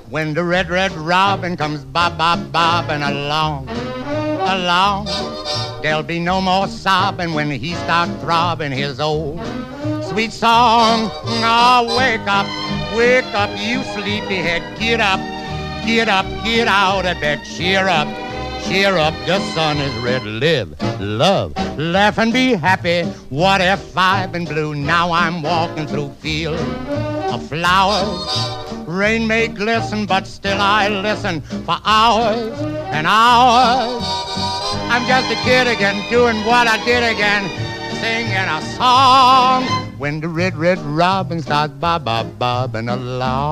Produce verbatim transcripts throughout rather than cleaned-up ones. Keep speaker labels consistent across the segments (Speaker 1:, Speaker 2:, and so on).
Speaker 1: when the red, red robin comes bob, bob, bobbing along, along. There'll be no more sobbing when he starts throbbing his old sweet song. Oh, wake up, wake up, you sleepyhead. Get up, get up, get out of bed. Cheer up, cheer up, the sun is red. Live, love, laugh and be happy. What if I've been blue? Now I'm walking through fields of flowers. Rain may glisten, but still I listen for hours and hours. I'm just a kid again, doing what I did again, singing a song when the red, red robin starts bob, bob, bobbing along.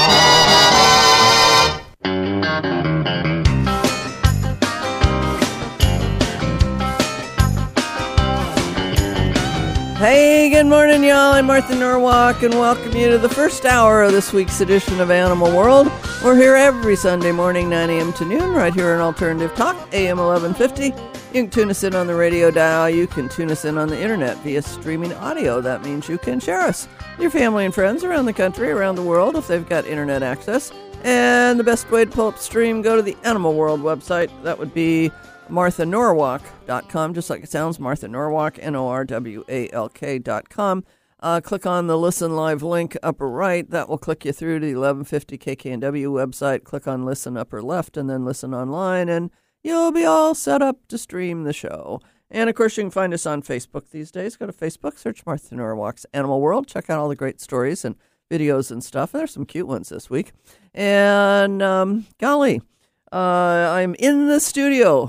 Speaker 2: Hey, good morning, y'all. I'm Martha Norwalk, and welcome you to the first hour of this week's edition of Animal World. We're here every Sunday morning, nine a.m. to noon, right here on Alternative Talk, A M eleven fifty. You can tune us in on the radio dial. You can tune us in on the internet via streaming audio. That means you can share us with your family and friends around the country, around the world, if they've got internet access. And the best way to pull up stream, go to the Animal World website. That would be martha norwalk dot com, just like it sounds, Martha Norwalk, N O R W A L K dot com. Uh, click on the Listen Live link upper right. That will click you through to the eleven fifty K K N W website. Click on Listen upper left and then Listen Online, and you'll be all set up to stream the show. And, of course, you can find us on Facebook these days. Go to Facebook, search Martha Norwalk's Animal World. Check out all the great stories and videos and stuff. And there's some cute ones this week. And, um, golly, uh, I'm in the studio.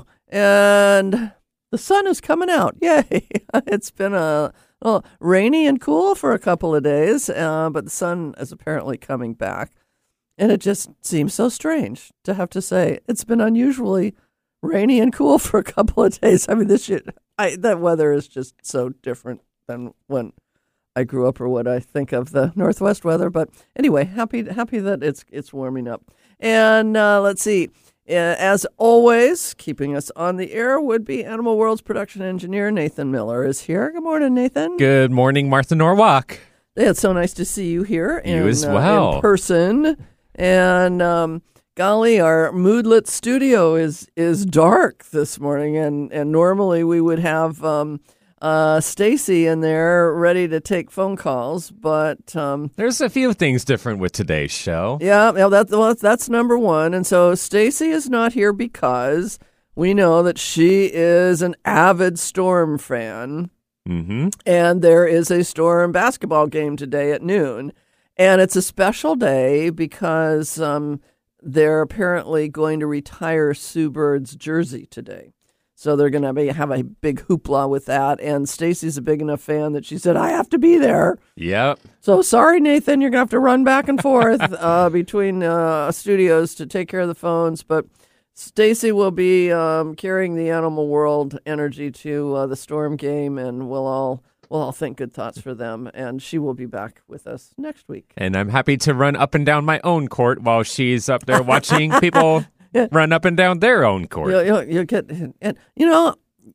Speaker 2: And the sun is coming out. Yay. It's been a well, rainy and cool for a couple of days, uh, but the sun is apparently coming back. And it just seems so strange to have to say it's been unusually rainy and cool for a couple of days. I mean, this shit, I, that weather is just so different than when I grew up or what I think of the Northwest weather. But anyway, happy happy that it's it's warming up. And uh, let's see. Uh, as always, keeping us on the air would be Animal World's production engineer, Nathan Miller, is here. Good morning, Nathan.
Speaker 3: Good morning, Martha Norwalk.
Speaker 2: It's so nice to see you here in,
Speaker 3: you as well.
Speaker 2: uh, in person. And um, golly, our moodlet studio is is dark this morning, and, and normally we would have um, uh, Stacy in there ready to take phone calls, but um,
Speaker 3: there's a few things different with today's show.
Speaker 2: Yeah, well, that, well, that's number one. And so Stacy is not here because we know that she is an avid Storm fan.
Speaker 3: Mm-hmm.
Speaker 2: And there is a Storm basketball game today at noon. And it's a special day because um, they're apparently going to retire Sue Bird's jersey today. So they're going to have a big hoopla with that. And Stacy's a big enough fan that she said, I have to be there.
Speaker 3: Yep.
Speaker 2: So sorry, Nathan, you're going to have to run back and forth uh, between uh, studios to take care of the phones. But Stacy will be um, carrying the Animal World energy to uh, the Storm game, and we'll all we'll all think good thoughts for them. And she will be back with us next week.
Speaker 3: And I'm happy to run up and down my own court while she's up there watching people yeah. run up and down their own court.
Speaker 2: You'll, you'll, you'll get, and you know,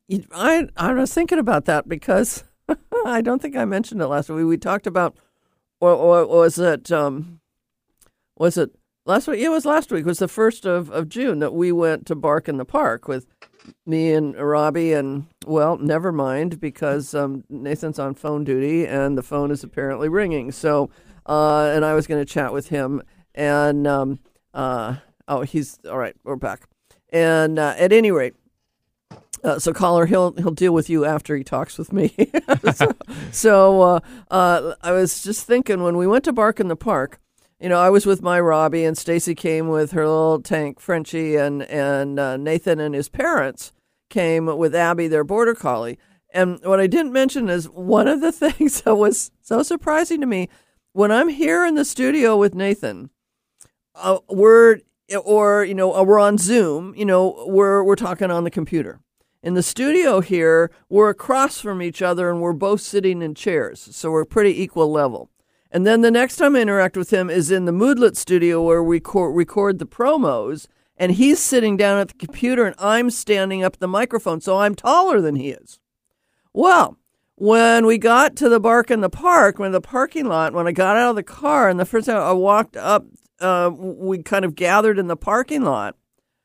Speaker 2: I I was thinking about that because I don't think I mentioned it last week. We talked about, or, or was it, um, was it last week? It was last week. It was the first of, of June that we went to Bark in the Park with me and Robbie, and well, never mind because um, Nathan's on phone duty and the phone is apparently ringing. So, uh, and I was going to chat with him, and um, uh. Oh, he's all right. We're back, and uh, at any rate, uh, so caller, he'll he'll deal with you after he talks with me. so so uh, uh, I was just thinking when we went to Bark in the Park, you know, I was with my Robbie, and Stacy came with her little tank Frenchie, and and uh, Nathan and his parents came with Abby, their border collie. And what I didn't mention is one of the things that was so surprising to me when I'm here in the studio with Nathan, uh, we're or, you know, we're on Zoom, you know, we're we're talking on the computer. In the studio here, we're across from each other and we're both sitting in chairs. So we're pretty equal level. And then the next time I interact with him is in the Moodlet studio where we co- record the promos, and he's sitting down at the computer and I'm standing up the microphone. So I'm taller than he is. Well, when we got to the Bark in the Park, when the parking lot, when I got out of the car and the first time I walked up uh, we kind of gathered in the parking lot,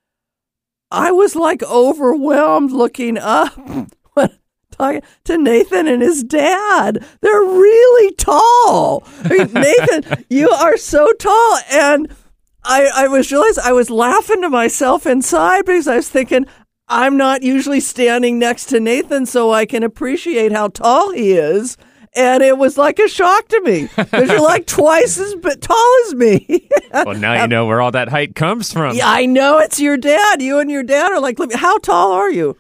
Speaker 2: I was like overwhelmed looking up talking to Nathan and his dad. They're really tall. I mean, Nathan, you are so tall. And I, I was realized I was laughing to myself inside because I was thinking, I'm not usually standing next to Nathan so I can appreciate how tall he is. And it was like a shock to me because you're like twice as b- tall as me.
Speaker 3: Well, now you know where all that height comes from.
Speaker 2: Yeah, I know it's your dad. You and your dad are like, how tall are you?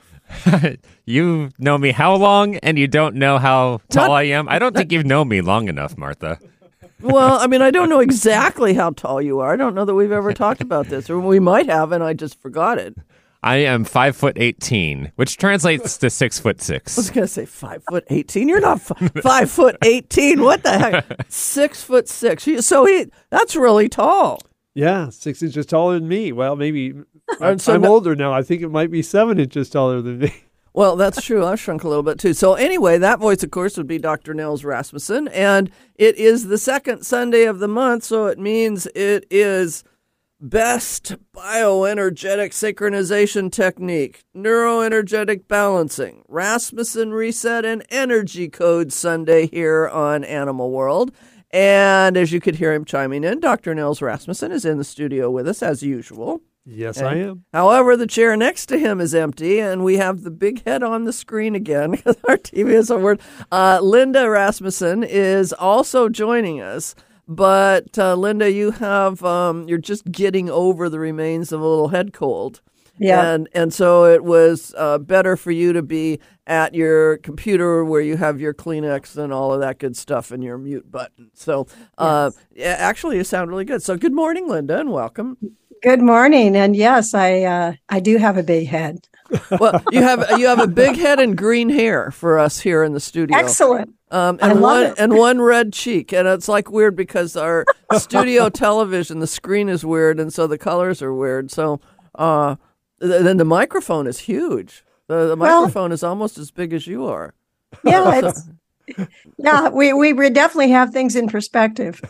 Speaker 3: You know me how long, and you don't know how tall
Speaker 2: Not,
Speaker 3: I am? I don't think you've known me long enough, Martha.
Speaker 2: Well, I mean, I don't know exactly how tall you are. I don't know that we've ever talked about this, or we might have, and I just forgot it.
Speaker 3: I am five foot eighteen, which translates to six foot six.
Speaker 2: I was going to say five foot eighteen. You're not f- five foot eighteen. What the heck? Six foot six. So he, that's really tall.
Speaker 4: Yeah, six inches taller than me. Well, maybe I'm,
Speaker 2: so
Speaker 4: I'm
Speaker 2: no,
Speaker 4: older now. I think it might be seven inches taller than me.
Speaker 2: Well, that's true. I've shrunk a little bit too. So anyway, that voice, of course, would be Doctor Nels Rasmussen, and it is the second Sunday of the month, so it means it is Best Bioenergetic Synchronization Technique, Neuroenergetic Balancing, Rasmussen Reset, and Energy Code Sunday here on Animal World. And as you could hear him chiming in, Doctor Nels Rasmussen is in the studio with us as usual.
Speaker 4: Yes,
Speaker 2: and,
Speaker 4: I am.
Speaker 2: However, the chair next to him is empty, and we have the big head on the screen again because our T V is a word. Uh, Linda Rasmussen is also joining us. But uh, Linda, you have um, you're just getting over the remains of a little head cold,
Speaker 5: yeah,
Speaker 2: and and so it was uh, better for you to be at your computer where you have your Kleenex and all of that good stuff and your mute button. So uh, yes. Actually, you sound really good. So good morning, Linda, and welcome.
Speaker 5: Good morning, and yes, I uh, I do have a big head.
Speaker 2: Well, you have you have a big head and green hair for us here in the studio.
Speaker 5: Excellent.
Speaker 2: Um, and
Speaker 5: I love
Speaker 2: one
Speaker 5: it.
Speaker 2: and one red cheek, and it's like weird because our studio television, the screen is weird, and so the colors are weird. So, uh, th- then the microphone is huge. The, the
Speaker 5: Well,
Speaker 2: microphone is almost as big as you are.
Speaker 5: Yeah, it's, yeah, we we we definitely have things in perspective.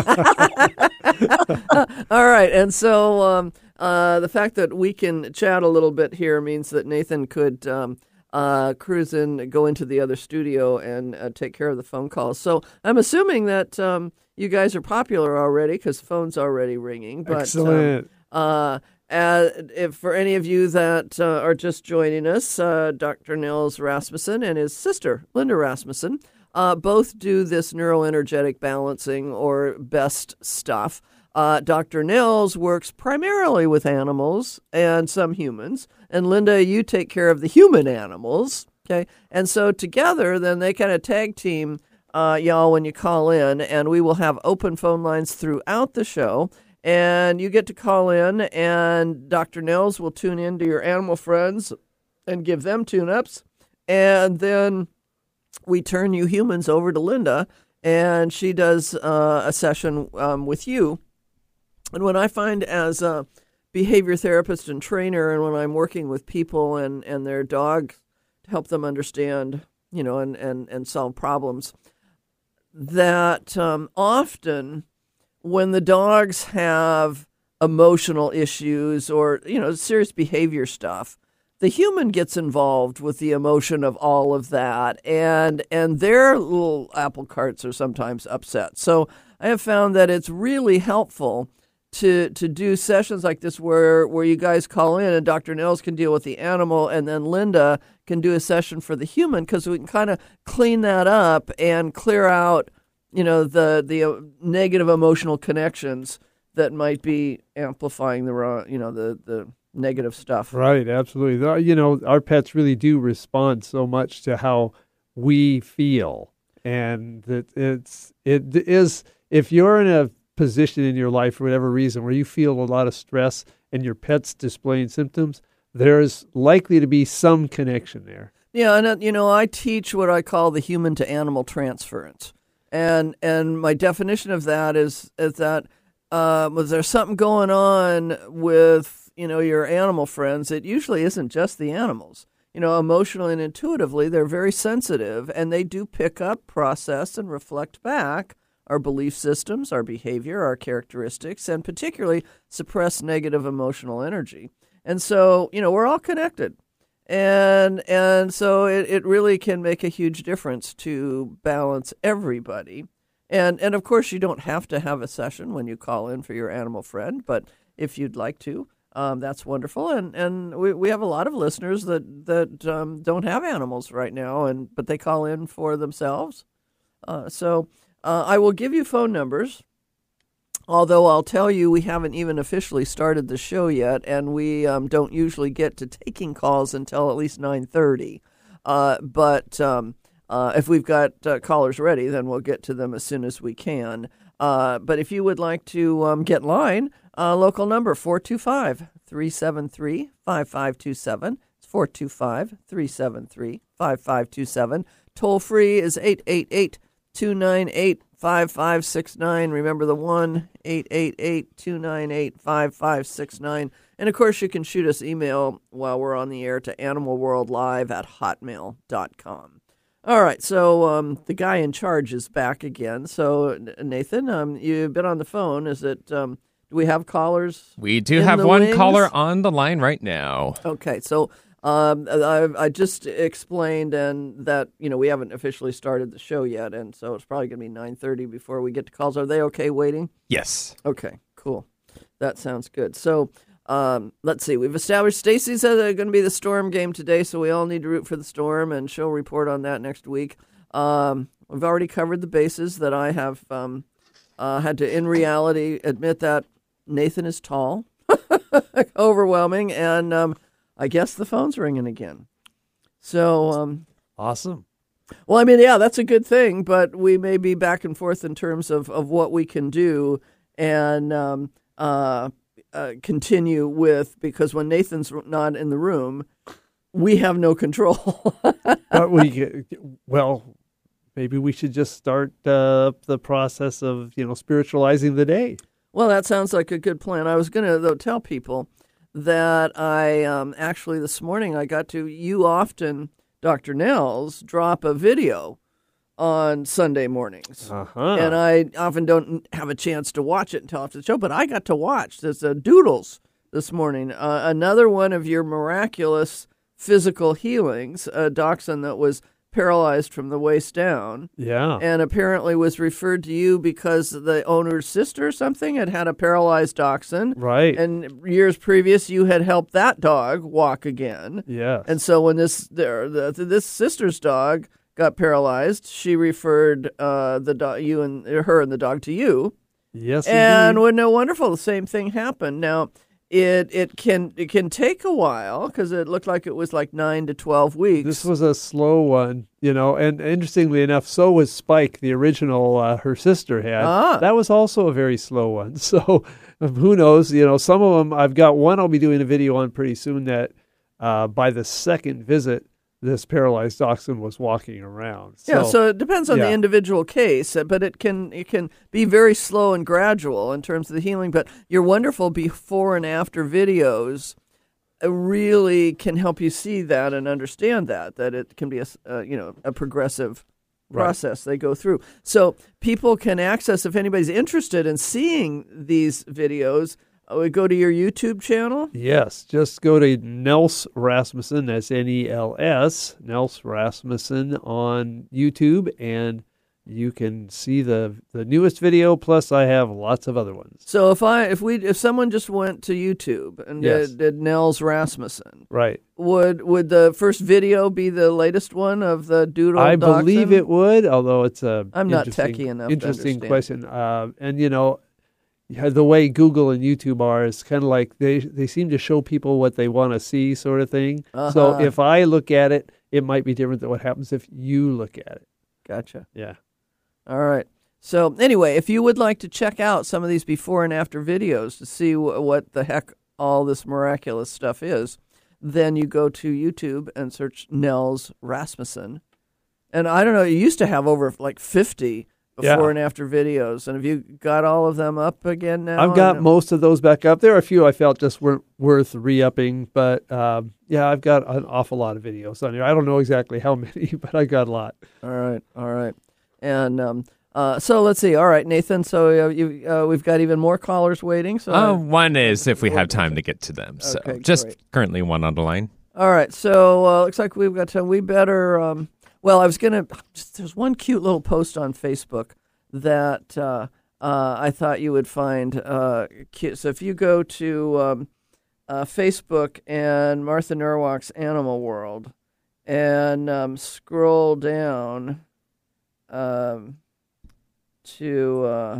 Speaker 2: All right, and so um, uh, the fact that we can chat a little bit here means that Nathan could. Um, Uh, cruise in, go into the other studio, and uh, take care of the phone calls. So I'm assuming that um, you guys are popular already because the phone's already ringing. But,
Speaker 4: Excellent.
Speaker 2: Um, uh, uh, if for any of you that uh, are just joining us, uh, Doctor Nels Rasmussen and his sister, Linda Rasmussen, uh, both do this neuroenergetic balancing or BEST stuff. Uh, Doctor Nels works primarily with animals and some humans. And Linda, you take care of the human animals, okay? And so together, then they kind of tag team uh, y'all when you call in, and we will have open phone lines throughout the show. And you get to call in, and Doctor Nels will tune in to your animal friends and give them tune-ups. And then we turn you humans over to Linda, and she does uh, a session um, with you. And when I find as a behavior therapist and trainer, and when I'm working with people and, and their dog to help them understand, you know, and, and, and solve problems, that um, often when the dogs have emotional issues or, you know, serious behavior stuff, the human gets involved with the emotion of all of that, and and their little apple carts are sometimes upset. So I have found that it's really helpful to to do sessions like this where, where you guys call in and Doctor Nels can deal with the animal and then Linda can do a session for the human, because we can kind of clean that up and clear out, you know, the the uh, negative emotional connections that might be amplifying the wrong, you know, the, the negative stuff.
Speaker 4: Right, absolutely. You know, our pets really do respond so much to how we feel, and that it's it is if you're in a position in your life for whatever reason where you feel a lot of stress and your pet's displaying symptoms, there's likely to be some connection there.
Speaker 2: Yeah, and uh, you know, I teach what I call the human to animal transference, and and my definition of that is is that uh, was there something going on with, you know, your animal friends? It usually isn't just the animals. You know, emotionally and intuitively, they're very sensitive, and they do pick up, process, and reflect back our belief systems, our behavior, our characteristics, and particularly suppress negative emotional energy. And so, you know, we're all connected. And and so it, it really can make a huge difference to balance everybody. And and of course, you don't have to have a session when you call in for your animal friend, but if you'd like to, um, that's wonderful. And and we, we have a lot of listeners that that um, don't have animals right now, and but they call in for themselves. Uh, so uh, I will give you phone numbers. Although I'll tell you, we haven't even officially started the show yet, and we um, don't usually get to taking calls until at least nine thirty. Uh, but um, uh, if we've got uh, callers ready, then we'll get to them as soon as we can. Uh, but if you would like to um, get in line, uh, local number four two five, three seven three, five five two seven. It's four two five, three seven three, five five two seven. Toll free is eight eight eight, two nine eight, five five six nine. Remember the one, eight eight eight, two nine eight, five five six nine. And, of course, you can shoot us email while we're on the air to animalworldlive at hotmail dot com. All right, so um, the guy in charge is back again. So, Nathan, um, you've been on the phone. Is it, um, do we have callers?
Speaker 3: We do
Speaker 2: in
Speaker 3: have
Speaker 2: the
Speaker 3: one
Speaker 2: wings?
Speaker 3: caller on the line right now.
Speaker 2: Okay, so um, I, I just explained and that, you know, we haven't officially started the show yet, and so it's probably going to be nine thirty before we get to calls. Are they okay waiting?
Speaker 3: Yes.
Speaker 2: Okay, cool. That sounds good. So um, let's see. We've established Stacy said they're going to be the Storm game today, so we all need to root for the Storm, and she'll report on that next week. Um, we've already covered the bases that I have um, uh, had to, in reality, admit that Nathan is tall, overwhelming, and um, I guess the phone's ringing again. So, um,
Speaker 4: Awesome.
Speaker 2: well, I mean, yeah, that's a good thing, but we may be back and forth in terms of, of what we can do and um, uh, uh, continue with, because when Nathan's not in the room, we have no control.
Speaker 4: But we, well, maybe we should just start uh, the process of, you know, spiritualizing the day.
Speaker 2: Well, that sounds like a good plan. I was going to, though, tell people that I um, actually this morning I got to, you often, Doctor Nels, drop a video on Sunday mornings.
Speaker 4: Uh-huh.
Speaker 2: And I often don't have a chance to watch it until after the show, but I got to watch this uh, Doodles this morning. Uh, another one of your miraculous physical healings, a dachshund that was paralyzed from the waist down.
Speaker 4: Yeah.
Speaker 2: And apparently was referred to you because the owner's sister or something had had a paralyzed dachshund.
Speaker 4: Right.
Speaker 2: And years previous, you had helped that dog walk again.
Speaker 4: Yes.
Speaker 2: And so when this the, the, this sister's dog got paralyzed, she referred uh, the dog, you and her and the dog to you.
Speaker 4: Yes,
Speaker 2: And
Speaker 4: indeed.
Speaker 2: well, no, wonderful. The same thing happened. Now, it it can it can take a while because it looked like it was like nine to twelve weeks.
Speaker 4: This was a slow one, you know, and interestingly enough, so was Spike, the original uh, her sister had.
Speaker 2: Ah.
Speaker 4: That was also a very slow one. So who knows, you know, some of them, I've got one I'll be doing a video on pretty soon that uh, by the second visit, this paralyzed dachshund was walking around. So,
Speaker 2: yeah, so it depends on
Speaker 4: yeah.
Speaker 2: the individual case, uh, but it can it can be very slow and gradual in terms of the healing. But your wonderful before and after videos uh, really can help you see that and understand that that it can be a uh, you know a progressive process they go through. So people can access, if anybody's interested in seeing these videos, uh, we go to your YouTube channel.
Speaker 4: Yes, just go to Nels Rasmussen, that's N E L S, Nels Rasmussen on YouTube, and you can see the the newest video, plus I have lots of other ones.
Speaker 2: So if I if we if someone just went to YouTube and
Speaker 4: Yes.
Speaker 2: did, did Nels Rasmussen,
Speaker 4: Right.
Speaker 2: would would the first video be the latest one of the doodle?
Speaker 4: I believe
Speaker 2: dachshund?
Speaker 4: it would, although it's a
Speaker 2: I'm not
Speaker 4: interesting-
Speaker 2: techie enough to
Speaker 4: Interesting
Speaker 2: understand.
Speaker 4: question. Uh, and you know, yeah, the way Google and YouTube are is kind of like they they seem to show people what they want to see, sort of thing. So
Speaker 2: Uh-huh.
Speaker 4: if I look at it, it might be different than what happens if you look at it.
Speaker 2: Gotcha.
Speaker 4: Yeah.
Speaker 2: All right. So anyway, if you would like to check out some of these before and after videos to see w- what the heck all this miraculous stuff is, then you go to YouTube and search Nels Rasmussen. And I don't know, you used to have over like fifty before
Speaker 4: Yeah.
Speaker 2: and after videos. And have you got all of them up again now?
Speaker 4: I've got
Speaker 2: And-
Speaker 4: most of those back up. There are a few I felt just weren't worth re-upping, but um, yeah, I've got an awful lot of videos on here. I don't know exactly how many, but I got a lot.
Speaker 2: All right, all right. And um, Uh, so let's see. All right, Nathan. So uh, you, uh, we've got even more callers waiting. So
Speaker 3: Uh, one is if we have time to get to them. So
Speaker 2: Okay,
Speaker 3: just
Speaker 2: great.
Speaker 3: currently one on the line.
Speaker 2: all right. So uh, looks like we've got time. We better. Um, well, I was gonna. Just, there's one cute little post on Facebook that uh, uh, I thought you would find uh, cute. So if you go to um, uh, Facebook and Martha Norwalk's Animal World and um, scroll down. Um, to uh,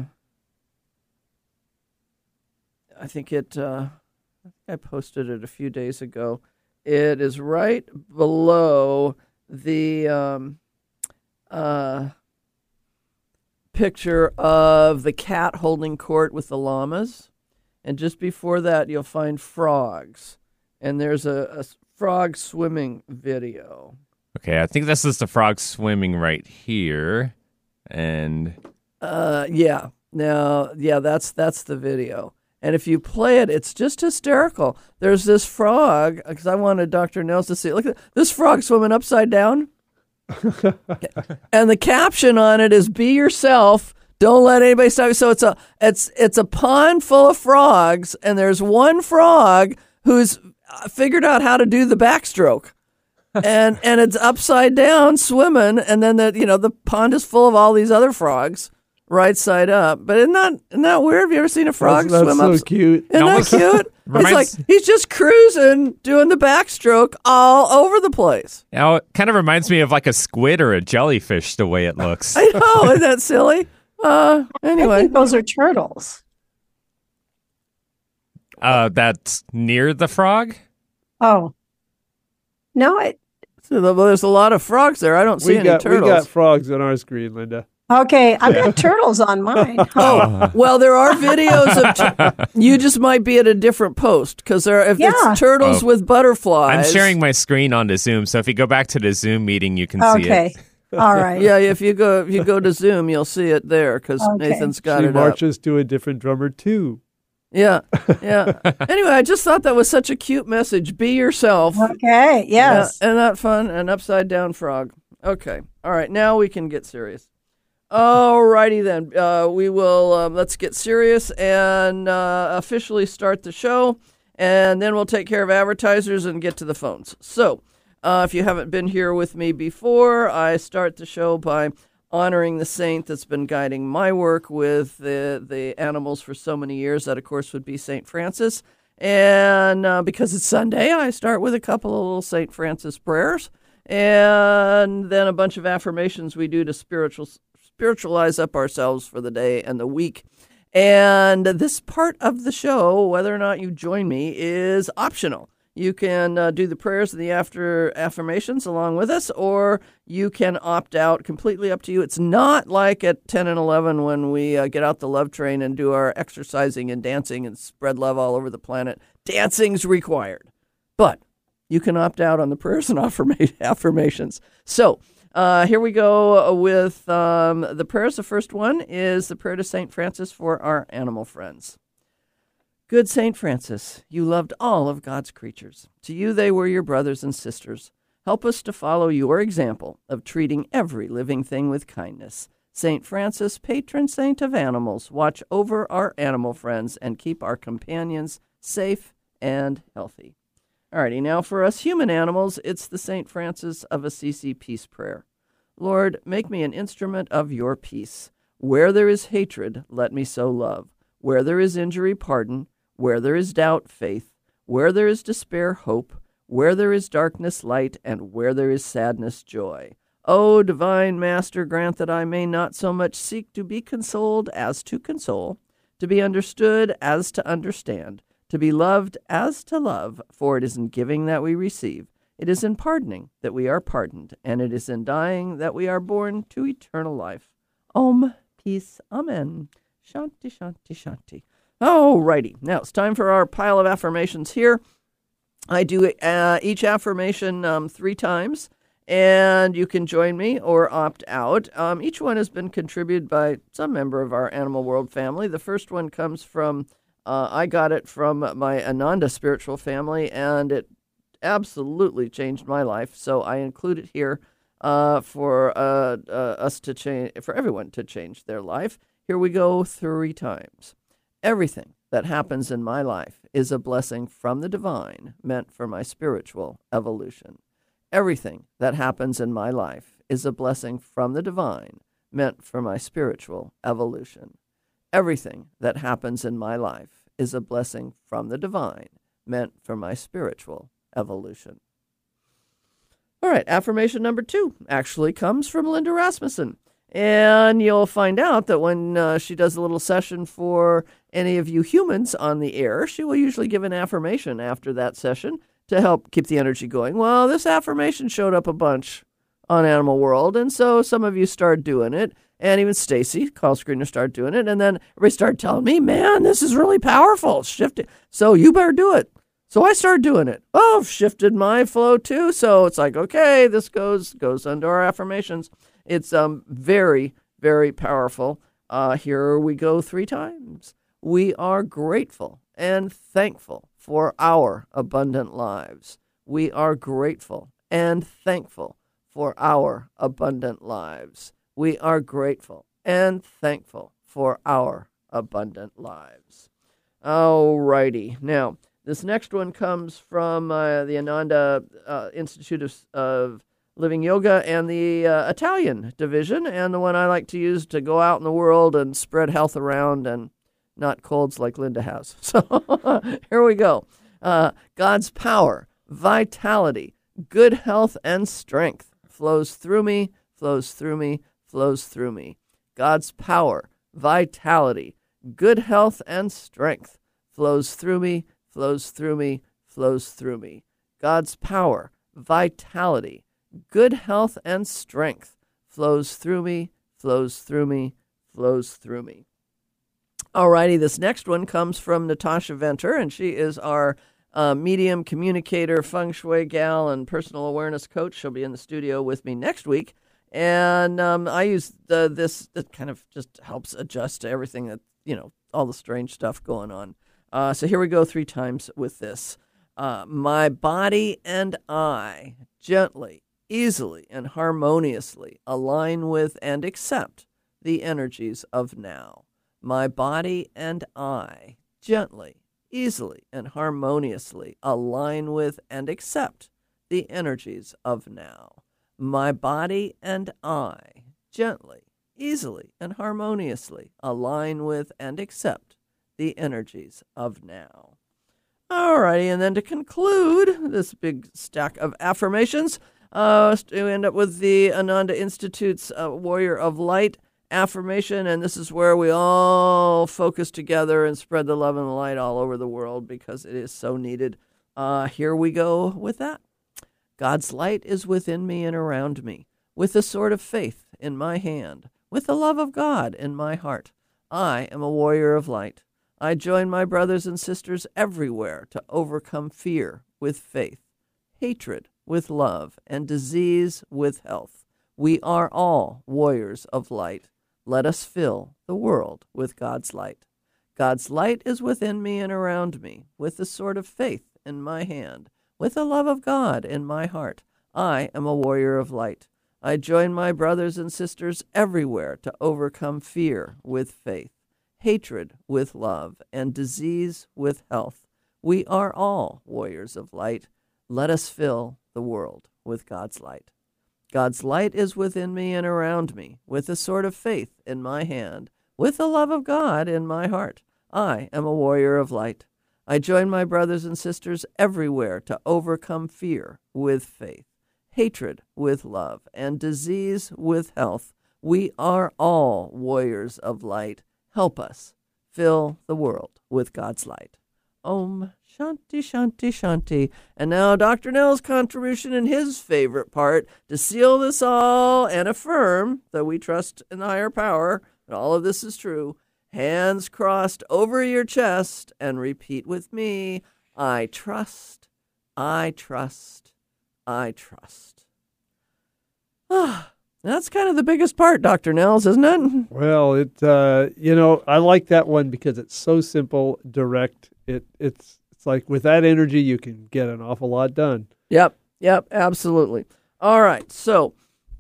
Speaker 2: I think it uh, I think I posted it a few days ago. It is right below the um, uh, picture of the cat holding court with the llamas, and just before that you'll find frogs, and there's a, a frog swimming video.
Speaker 3: Okay, I think this is the frog swimming right here. And
Speaker 2: Uh, yeah. Now, yeah, that's that's the video. And if you play it, it's just hysterical. There's this frog, because I wanted Doctor Nels to see it. Look at this frog swimming upside down. And the caption on it is "Be yourself. Don't let anybody stop you." So it's a it's it's a pond full of frogs, and there's one frog who's figured out how to do the backstroke. and and it's upside down swimming, and then the you know the pond is full of all these other frogs right side up. But isn't that isn't that weird? Have you ever seen a frog
Speaker 4: That's, that's
Speaker 2: swim
Speaker 4: so
Speaker 2: up?
Speaker 4: cute.
Speaker 2: Isn't
Speaker 3: Almost
Speaker 2: that cute? It's
Speaker 3: reminds-
Speaker 2: like he's just cruising, doing the backstroke all over the place.
Speaker 3: now it kind of reminds me of like a squid or a jellyfish, the way it looks.
Speaker 2: I know, isn't that silly? Uh,
Speaker 5: I
Speaker 2: anyway,
Speaker 5: think those are turtles.
Speaker 3: Uh, that's near the frog.
Speaker 5: Oh. No, it,
Speaker 2: so the- well, there's a lot of frogs there. I don't see
Speaker 4: We
Speaker 2: any
Speaker 4: got we
Speaker 2: turtles.
Speaker 4: got frogs on our screen, Linda.
Speaker 5: okay. I've got turtles on mine.
Speaker 2: Oh, well, there are videos of. Tur- you just might be at a different post because there. If
Speaker 5: Yeah.
Speaker 2: it's turtles
Speaker 3: Oh.
Speaker 2: with butterflies,
Speaker 3: I'm sharing my screen on the Zoom, so if you go back to the Zoom meeting, you can see it.
Speaker 5: Okay. All right.
Speaker 2: Yeah, if you go if you go to Zoom, you'll see it there because
Speaker 5: Okay.
Speaker 2: Nathan's got
Speaker 4: She
Speaker 2: it up.
Speaker 4: marches to a different drummer too.
Speaker 2: Yeah, yeah. Anyway, I just thought that was such a cute message. Be yourself.
Speaker 5: Okay. Yes.
Speaker 2: Yeah, isn't that fun? An upside down frog. Okay. All right. Now we can get serious. All righty then. Uh, we will. Um, let's get serious and uh, officially start the show, and then we'll take care of advertisers and get to the phones. So, uh, if you haven't been here with me before, I start the show by honoring the saint that's been guiding my work with the the animals for so many years. That, of course, would be Saint Francis. And uh, because it's Sunday, I start with a couple of little Saint Francis prayers, and then a bunch of affirmations we do to spiritual spiritualize up ourselves for the day and the week. And this part of the show, whether or not you join me, is optional. You can uh, do the prayers and the after affirmations along with us, or you can opt out. Completely up to you. It's not like at ten and eleven when we uh, get out the love train and do our exercising and dancing and spread love all over the planet. Dancing's required. But you can opt out on the prayers and affirma- affirmations. So uh, here we go with um, the prayers. The first one is the prayer to Saint Francis for our animal friends. Good Saint Francis, you loved all of God's creatures. To you they were your brothers and sisters. Help us to follow your example of treating every living thing with kindness. Saint Francis, patron saint of animals, watch over our animal friends and keep our companions safe and healthy. Alrighty, now for us human animals, it's the Saint Francis of Assisi peace prayer. Lord, make me an instrument of your peace. Where there is hatred, let me sow love. Where there is injury, pardon. Where there is doubt, faith. Where there is despair, hope. Where there is darkness, light. And where there is sadness, joy. O divine Master, grant that I may not so much seek to be consoled as to console, to be understood as to understand, to be loved as to love, for it is in giving that we receive. It is in pardoning that we are pardoned, and it is in dying that we are born to eternal life. Om, peace, amen. Shanti, shanti, shanti. All righty. Now it's time for our pile of affirmations here. I do uh, each affirmation um, three times, and you can join me or opt out. Um, each one has been contributed by some member of our Animal World family. The first one comes from, uh, I got it from my Ananda spiritual family, and it absolutely changed my life, so I include it here. uh, for uh, uh, us to change, for everyone to change their life. Here we go three times. Everything that happens in my life is a blessing from the divine meant for my spiritual evolution. Everything that happens in my life is a blessing from the divine meant for my spiritual evolution. Everything that happens in my life is a blessing from the divine meant for my spiritual evolution. All right, affirmation number two actually comes from Linda Rasmussen. And you'll find out that when uh, she does a little session for any of you humans on the air, she will usually give an affirmation after that session to help keep the energy going. Well, this affirmation showed up a bunch on Animal World, and so some of you started doing it, and even Stacy, call screener, started doing it, and then everybody started telling me, man, this is really powerful, it's shifted, so you better do it. So I started doing it. Oh, shifted my flow too, so it's like, okay, this goes goes under our affirmations. It's um very, very powerful. Uh, here we go three times. We are grateful and thankful for our abundant lives. We are grateful and thankful for our abundant lives. We are grateful and thankful for our abundant lives. All righty. Now, this next one comes from uh, the Ananda uh, Institute of, of Living Yoga and the uh, Italian division, and the one I like to use to go out in the world and spread health around and not colds like Linda has. So here we go. Uh, God's power, vitality, good health, and strength flows through me, flows through me, flows through me. God's power, vitality, good health, and strength flows through me, flows through me, flows through me. God's power, vitality, good health, and strength flows through me, flows through me, flows through me. All righty, this next one comes from Natasha Venter, and she is our uh, medium, communicator, feng shui gal, and personal awareness coach. She'll be in the studio with me next week. And um, I use the, this, it kind of just helps adjust to everything that, you know, all the strange stuff going on. Uh, so here we go three times with this. Uh, my body and I gently, easily, and harmoniously align with and accept the energies of now. My body and I gently, easily, and harmoniously align with and accept the energies of now. My body and I gently, easily, and harmoniously align with and accept the energies of now. All righty, and then to conclude this big stack of affirmations, uh, we end up with the Ananda Institute's uh, Warrior of Light affirmation, and this is where we all focus together and spread the love and the light all over the world because it is so needed. Uh, here we go with that. God's light is within me and around me, with the sword of faith in my hand, with the love of God in my heart. I am a warrior of light. I join my brothers and sisters everywhere to overcome fear with faith, hatred with love, and disease with health. We are all warriors of light. Let us fill the world with God's light. God's light is within me and around me, with the sword of faith in my hand, with the love of God in my heart. I am a warrior of light. I join my brothers and sisters everywhere to overcome fear with faith, hatred with love, and disease with health. We are all warriors of light. Let us fill the world with God's light. God's light is within me and around me, with the sword of faith in my hand, with the love of God in my heart. I am a warrior of light. I join my brothers and sisters everywhere to overcome fear with faith, hatred with love, and disease with health. We are all warriors of light. Help us fill the world with God's light. Om Shanti, Shanti, Shanti. And now Doctor Nell's contribution in his favorite part to seal this all and affirm that we trust in the higher power, that all of this is true. Hands crossed over your chest and repeat with me. I trust, I trust, I trust. Ah, that's kind of the biggest part, Doctor Nels, isn't it?
Speaker 4: Well, it uh, you know, I like that one because it's so simple, direct. It it's it's like with that energy, you can get an awful lot done.
Speaker 2: Yep, yep, absolutely. All right, so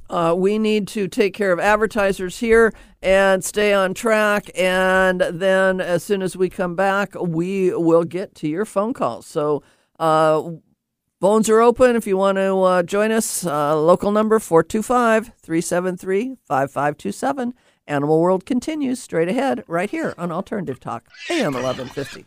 Speaker 2: Uh, we need to take care of advertisers here and stay on track. And then as soon as we come back, we will get to your phone calls. So uh, phones are open if you want to uh, join us. Uh, local number four two five, three seven three, five five two seven. Animal World continues straight ahead right here on Alternative Talk, A M eleven fifty.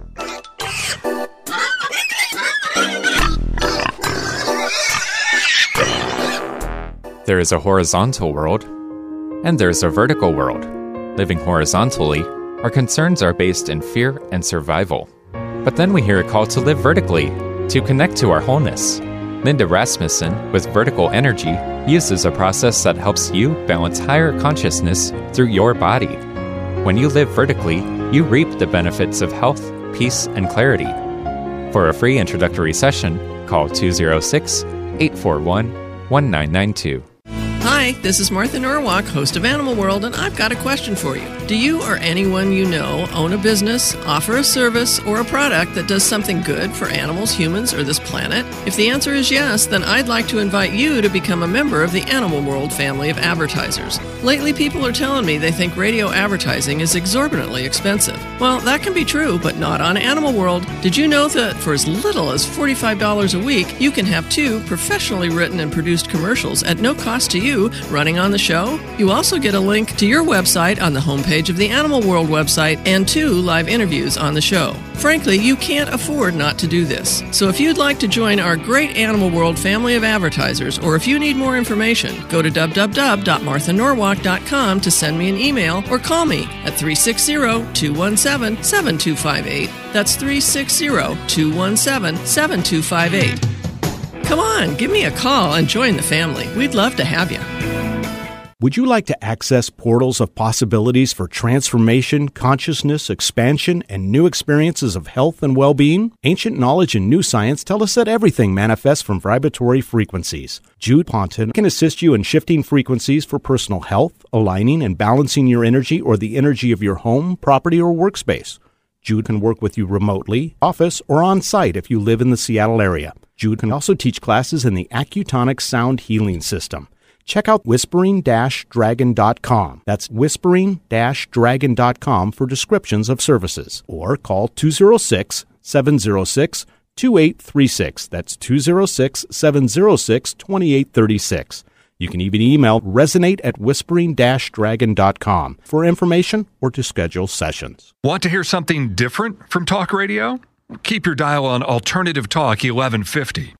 Speaker 3: There is a horizontal world, and there's a vertical world. Living horizontally, our concerns are based in fear and survival. But then we hear a call to live vertically, to connect to our wholeness. Linda Rasmussen, with Vertical Energy, uses a process that helps you balance higher consciousness through your body. When you live vertically, you reap the benefits of health, peace, and clarity. For a free introductory session, call two oh six, eight four one, one nine nine two.
Speaker 2: Hi, this is Martha Norwalk, host of Animal World, and I've got a question for you. Do you or anyone you know own a business, offer a service, or a product that does something good for animals, humans, or this planet? If the answer is yes, then I'd like to invite you to become a member of the Animal World family of advertisers. Lately, people are telling me they think radio advertising is exorbitantly expensive. Well, that can be true, but not on Animal World. Did you know that for as little as forty-five dollars a week, you can have two professionally written and produced commercials at no cost to you running on the show? You also get a link to your website on the homepage of the Animal World website and two live interviews on the show. Frankly, you can't afford not to do this. So if you'd like to join our great Animal World family of advertisers, or if you need more information, go to w w w dot martha norwalk dot com to send me an email or call me at three six zero, two one seven, seven two five eight. That's three six zero, two one seven, seven two five eight. Come on, give me a call and join the family. We'd love to have you.
Speaker 6: Would you like to access portals of possibilities for transformation, consciousness, expansion, and new experiences of health and well-being? Ancient knowledge and new science tell us that everything manifests from vibratory frequencies. Jude Ponton can assist you in shifting frequencies for personal health, aligning and balancing your energy or the energy of your home, property, or workspace. Jude can work with you remotely, office, or on-site if you live in the Seattle area. Jude can also teach classes in the Accutonic Sound Healing System. Check out whispering dash dragon dot com. That's whispering dash dragon dot com for descriptions of services. Or call two oh six, seven oh six, two eight three six. That's two oh six, seven oh six, two eight three six. You can even email resonate at whispering dash dragon dot com for information or to schedule sessions.
Speaker 7: Want to hear something different from talk radio? Keep your dial on Alternative Talk eleven fifty.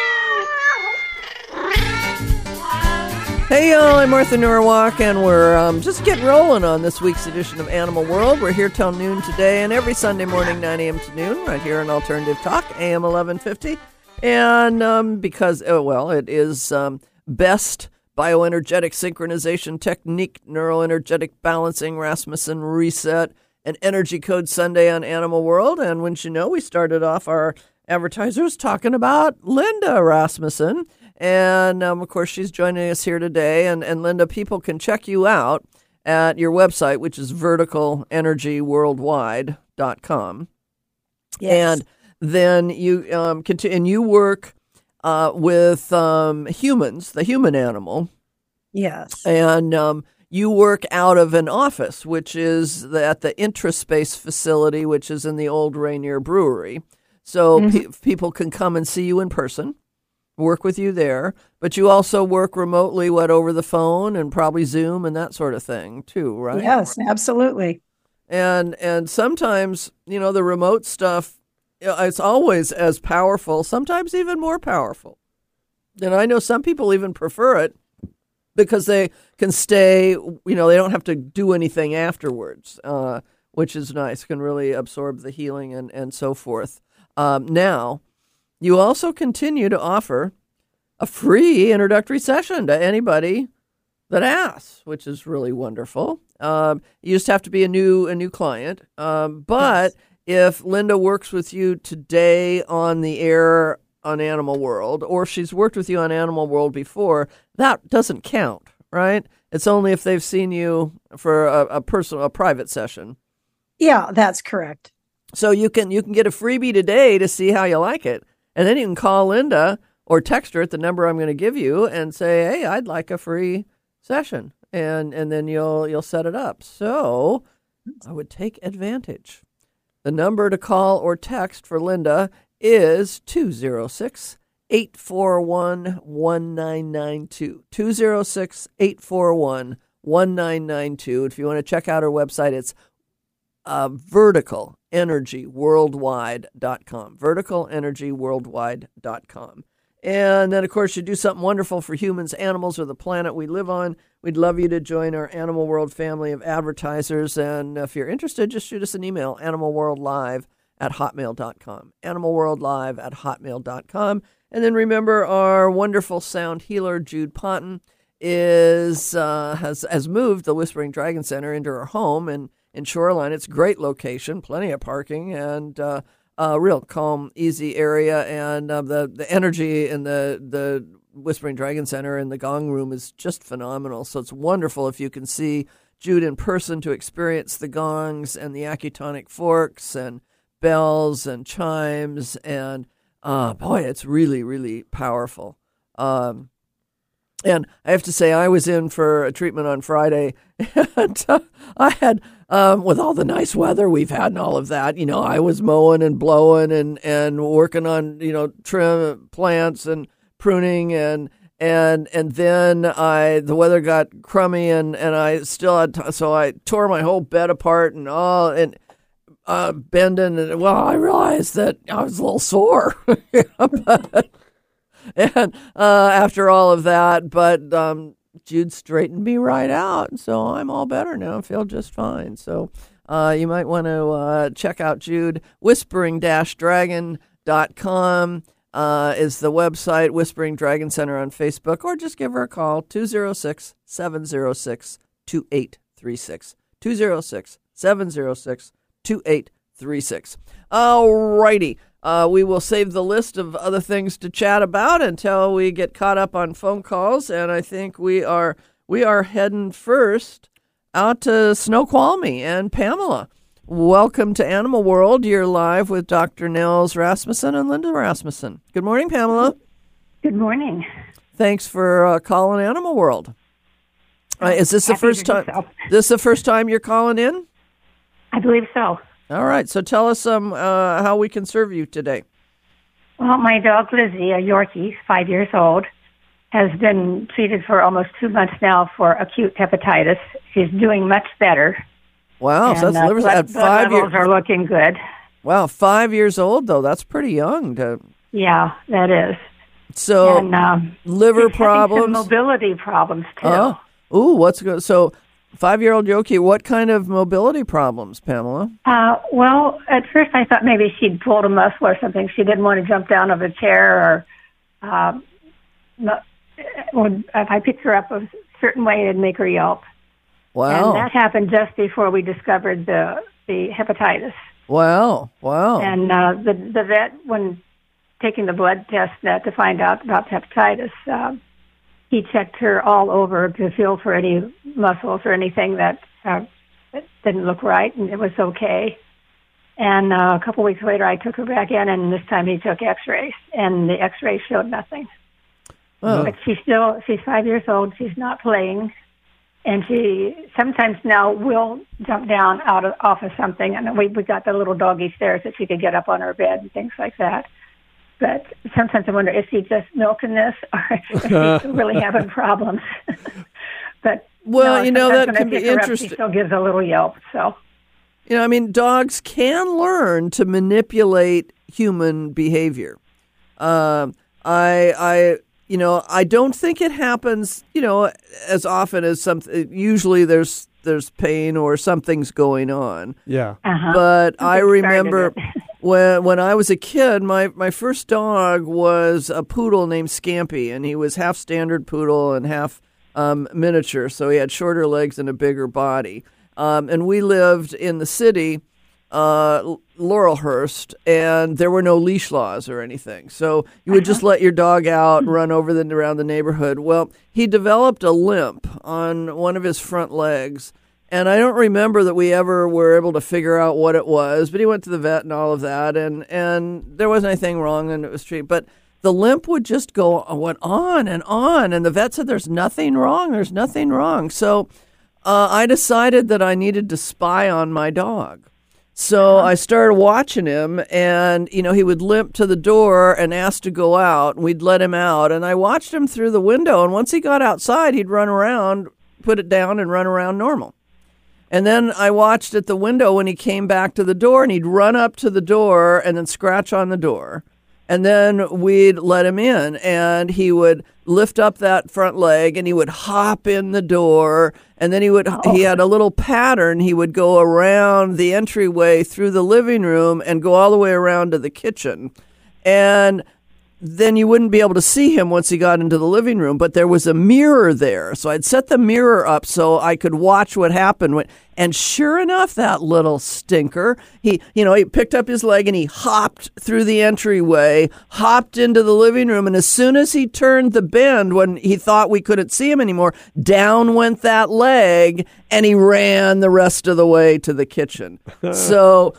Speaker 2: Hey, y'all, I'm Martha Norwalk, and we're um, just getting rolling on this week's edition of Animal World. We're here till noon today, and every Sunday morning, nine a.m. to noon, right here on Alternative Talk, A M eleven fifty. And um, because, oh, well, it is um, best bioenergetic synchronization technique, neuroenergetic balancing, Rasmussen reset, and energy code Sunday on Animal World. And wouldn't you know, we started off our advertisers talking about Linda Rasmussen. And, um, of course, she's joining us here today. And, and Linda, people can check you out at your website, which is vertical energy worldwide dot com.
Speaker 5: Yes.
Speaker 2: And then you um, continue, and you work uh, with um, humans, the human animal.
Speaker 5: Yes.
Speaker 2: And um, you work out of an office, which is the, at the Intraspace facility, which is in the old Rainier Brewery. So mm-hmm. pe- people can come and see you in person. Work with you there, but you also work remotely, what, over the phone and probably Zoom and that sort of thing too, right?
Speaker 5: Yes, absolutely.
Speaker 2: And and sometimes, you know, the remote stuff, it's always as powerful, sometimes even more powerful. And I know some people even prefer it because they can stay, you know, they don't have to do anything afterwards, uh, which is nice, can really absorb the healing and, and so forth. Um, now, you also continue to offer a free introductory session to anybody that asks, which is really wonderful. Um, you just have to be a new a new client. Um, but yes. If Linda works with you today on the air on Animal World, or if she's worked with you on Animal World before, that doesn't count, right? It's only if they've seen you for a, a personal, a private session.
Speaker 5: Yeah, that's correct.
Speaker 2: So you can you can get a freebie today to see how you like it. And then you can call Linda or text her at the number I'm going to give you and say, hey, I'd like a free session. And and then you'll you'll set it up. So I would take advantage. The number to call or text for Linda is two oh six, eight four one, one nine nine two. two oh six, eight four one, one nine nine two. If you want to check out her website, it's uh, vertical energy worldwide dot com. vertical energy worldwide dot com. And then, of course, you do something wonderful for humans, animals, or the planet we live on. We'd love you to join our Animal World family of advertisers. And if you're interested, just shoot us an email, animalworldlive at hotmail dot com. animalworldlive at hotmail dot com. And then remember, our wonderful sound healer, Jude Ponton, is uh, has, has moved the Whispering Dragon Center into her home in, in Shoreline. It's a great location, plenty of parking, and uh, a real calm, easy area. And uh, the, the energy in the, the Whispering Dragon Center and the Gong Room is just phenomenal. So it's wonderful if you can see Jude in person to experience the gongs and the acutonic forks and bells and chimes. And uh, boy, it's really, really powerful. Um, and I have to say, I was in for a treatment on Friday, and uh, I had, um, with all the nice weather we've had and all of that, you know, I was mowing and blowing and, and working on, you know, trim plants and pruning, and and and then I the weather got crummy, and, and I still had to, so I tore my whole bed apart and all and uh, bending, and well, I realized that I was a little sore, but, and uh, after all of that, but um, Jude straightened me right out, so I'm all better now. I feel just fine. So uh, you might want to uh, check out Jude. whispering dash dragon dot com. Uh, is the website, Whispering Dragon Center on Facebook, or just give her a call, two oh six, seven oh six, two eight three six. two oh six, seven oh six, two eight three six. All righty. Uh, we will save the list of other things to chat about until we get caught up on phone calls, and I think we are we are heading first out to Snoqualmie and Pamela. Welcome to Animal World. You're live with Doctor Nels Rasmussen and Linda Rasmussen. Good morning, Pamela.
Speaker 8: Good morning.
Speaker 2: Thanks for uh, calling Animal World. Uh, is this the
Speaker 8: Happy
Speaker 2: first time?
Speaker 8: So.
Speaker 2: This the first time you're calling in?
Speaker 8: I believe so.
Speaker 2: All right. So tell us um, uh, how we can serve you today.
Speaker 8: Well, my dog Lizzie, a Yorkie, five years old, has been treated for almost two months now for acute hepatitis. She's doing much better.
Speaker 2: Wow,
Speaker 8: and,
Speaker 2: so that's
Speaker 8: uh,
Speaker 2: liver
Speaker 8: blood,
Speaker 2: at five
Speaker 8: blood levels
Speaker 2: years.
Speaker 8: are looking good.
Speaker 2: Wow, five years old though. That's pretty young. To...
Speaker 8: Yeah, that is.
Speaker 2: So
Speaker 8: and, um,
Speaker 2: liver
Speaker 8: she's
Speaker 2: problems,
Speaker 8: having some mobility problems too.
Speaker 2: Oh, ooh, what's good? So five-year-old Yoki, what kind of mobility problems, Pamela?
Speaker 8: Uh, well, at first I thought maybe she'd pulled a muscle or something. She didn't want to jump down of a chair, or uh, when, if I picked her up a certain way, it'd make her yelp.
Speaker 2: Wow.
Speaker 8: And that happened just before we discovered the, the hepatitis.
Speaker 2: Wow, wow.
Speaker 8: And uh, the, the vet, when taking the blood test uh, to find out about hepatitis, uh, he checked her all over to feel for any muscles or anything that, uh, that didn't look right, and it was okay. And uh, a couple weeks later, I took her back in, and this time he took x-rays, and the x-rays showed nothing.
Speaker 2: Oh.
Speaker 8: But she's still, she's five years old, she's not playing. And she sometimes now will jump down out of off of something, and we we got the little doggy stairs that she could get up on her bed and things like that. But sometimes I wonder, is she just milking this, or is she really having problems? But
Speaker 2: well,
Speaker 8: no,
Speaker 2: you know that
Speaker 8: when
Speaker 2: can
Speaker 8: I pick
Speaker 2: be
Speaker 8: her up,
Speaker 2: interesting.
Speaker 8: she still gives a little yelp. So
Speaker 2: you know, I mean, dogs can learn to manipulate human behavior. Um, I I. You know, I don't think it happens, you know, as often as something. Usually there's there's pain or something's going on.
Speaker 4: Yeah.
Speaker 8: uh-huh.
Speaker 2: But I remember
Speaker 8: it.
Speaker 2: when when I was a kid, my, my first dog was a poodle named Scampy, and he was half standard poodle and half um, miniature. So he had shorter legs and a bigger body. Um, and we lived in the city, uh, Laurelhurst, and there were no leash laws or anything. So you would just let your dog out and run over the, around the neighborhood. Well, he developed a limp on one of his front legs, and I don't remember that we ever were able to figure out what it was, but he went to the vet and all of that, and, and there wasn't anything wrong, and it was treated. But the limp would just go went on and on, and the vet said, "There's nothing wrong. There's nothing wrong." So uh, I decided that I needed to spy on my dog. So I started watching him, and, you know, he would limp to the door and ask to go out, and we'd let him out. And I watched him through the window, and once he got outside, he'd run around, put it down, and run around normal. And then I watched at the window when he came back to the door, and he'd run up to the door and then scratch on the door. And then we'd let him in, and he would lift up that front leg, and he would hop in the door, and then he would oh. he had a little pattern. He would go around the entryway through the living room and go all the way around to the kitchen. And then you wouldn't be able to see him once he got into the living room, but there was a mirror there. So I'd set the mirror up so I could watch what happened. And sure enough, that little stinker, he, you know, he picked up his leg and he hopped through the entryway, hopped into the living room. And as soon as he turned the bend, when he thought we couldn't see him anymore, down went that leg, and he ran the rest of the way to the kitchen. So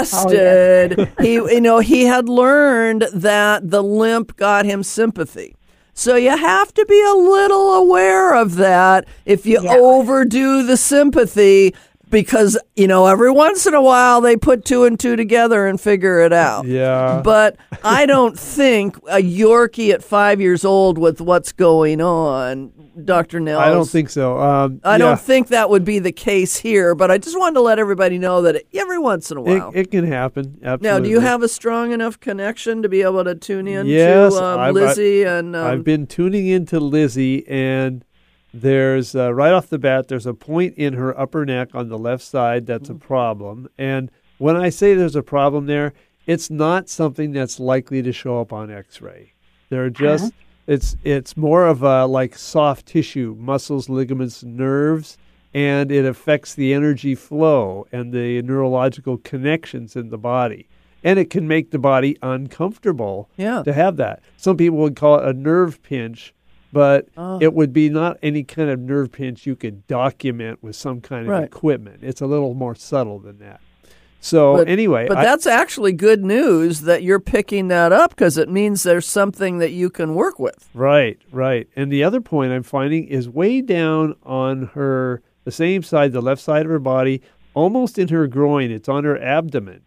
Speaker 2: busted. Oh, yeah. He, you know, he had learned that the limp got him sympathy. So you have to be a little aware of that if you yeah. overdo the sympathy, because, you know, every once in a while they put two and two together and figure it out.
Speaker 4: Yeah.
Speaker 2: But I don't think a Yorkie at five years old with what's going on, Doctor Nels.
Speaker 4: I don't think so. Um,
Speaker 2: I
Speaker 4: yeah.
Speaker 2: don't think that would be the case here, but I just wanted to let everybody know that every once in a while.
Speaker 4: It, it can happen, absolutely.
Speaker 2: Now, do you have a strong enough connection to be able to tune in
Speaker 4: yes,
Speaker 2: to um,
Speaker 4: I've,
Speaker 2: Lizzie?
Speaker 4: I,
Speaker 2: and um,
Speaker 4: I've been tuning into Lizzie, and there's, uh, right off the bat, there's a point in her upper neck on the left side that's a problem. And when I say there's a problem there, it's not something that's likely to show up on X-ray. They're just... Uh-huh. It's it's more of a like soft tissue, muscles, ligaments, nerves, and it affects the energy flow and the neurological connections in the body. And it can make the body uncomfortable
Speaker 2: yeah.
Speaker 4: to have that. Some people would call it a nerve pinch, but
Speaker 2: oh.
Speaker 4: it would be not any kind of nerve pinch you could document with some kind of
Speaker 2: right.
Speaker 4: equipment. It's a little more subtle than that. So
Speaker 2: but,
Speaker 4: anyway,
Speaker 2: but
Speaker 4: I,
Speaker 2: that's actually good news that you're picking that up, because it means there's something that you can work with.
Speaker 4: Right, right. And the other point I'm finding is way down on her, the same side, the left side of her body, almost in her groin. It's on her abdomen.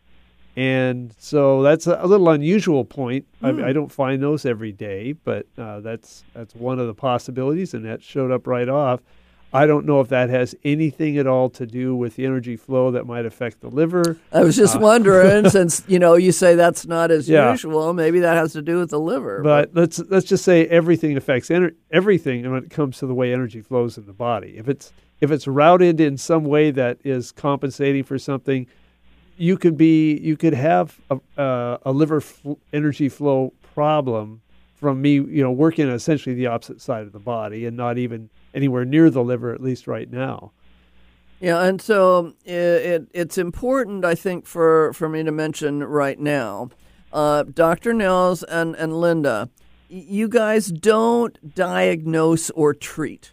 Speaker 4: And so that's a, a little unusual point. Mm. I, I don't find those every day, but uh, that's that's one of the possibilities, and that showed up right off. I don't know if that has anything at all to do with the energy flow that might affect the liver.
Speaker 2: I was just uh, wondering, since, you know, you say that's not as
Speaker 4: yeah.
Speaker 2: usual, maybe that has to do with the liver.
Speaker 4: But, but. let's let's just say everything affects ener- everything when it comes to the way energy flows in the body. If it's if it's routed in some way that is compensating for something, you could be you could have a, uh, a liver fl- energy flow problem from me, you know, working essentially the opposite side of the body and not even anywhere near the liver, at least right now.
Speaker 2: Yeah, and so it, it it's important, I think, for, for me to mention right now, uh, Doctor Nels and, and Linda, you guys don't diagnose or treat.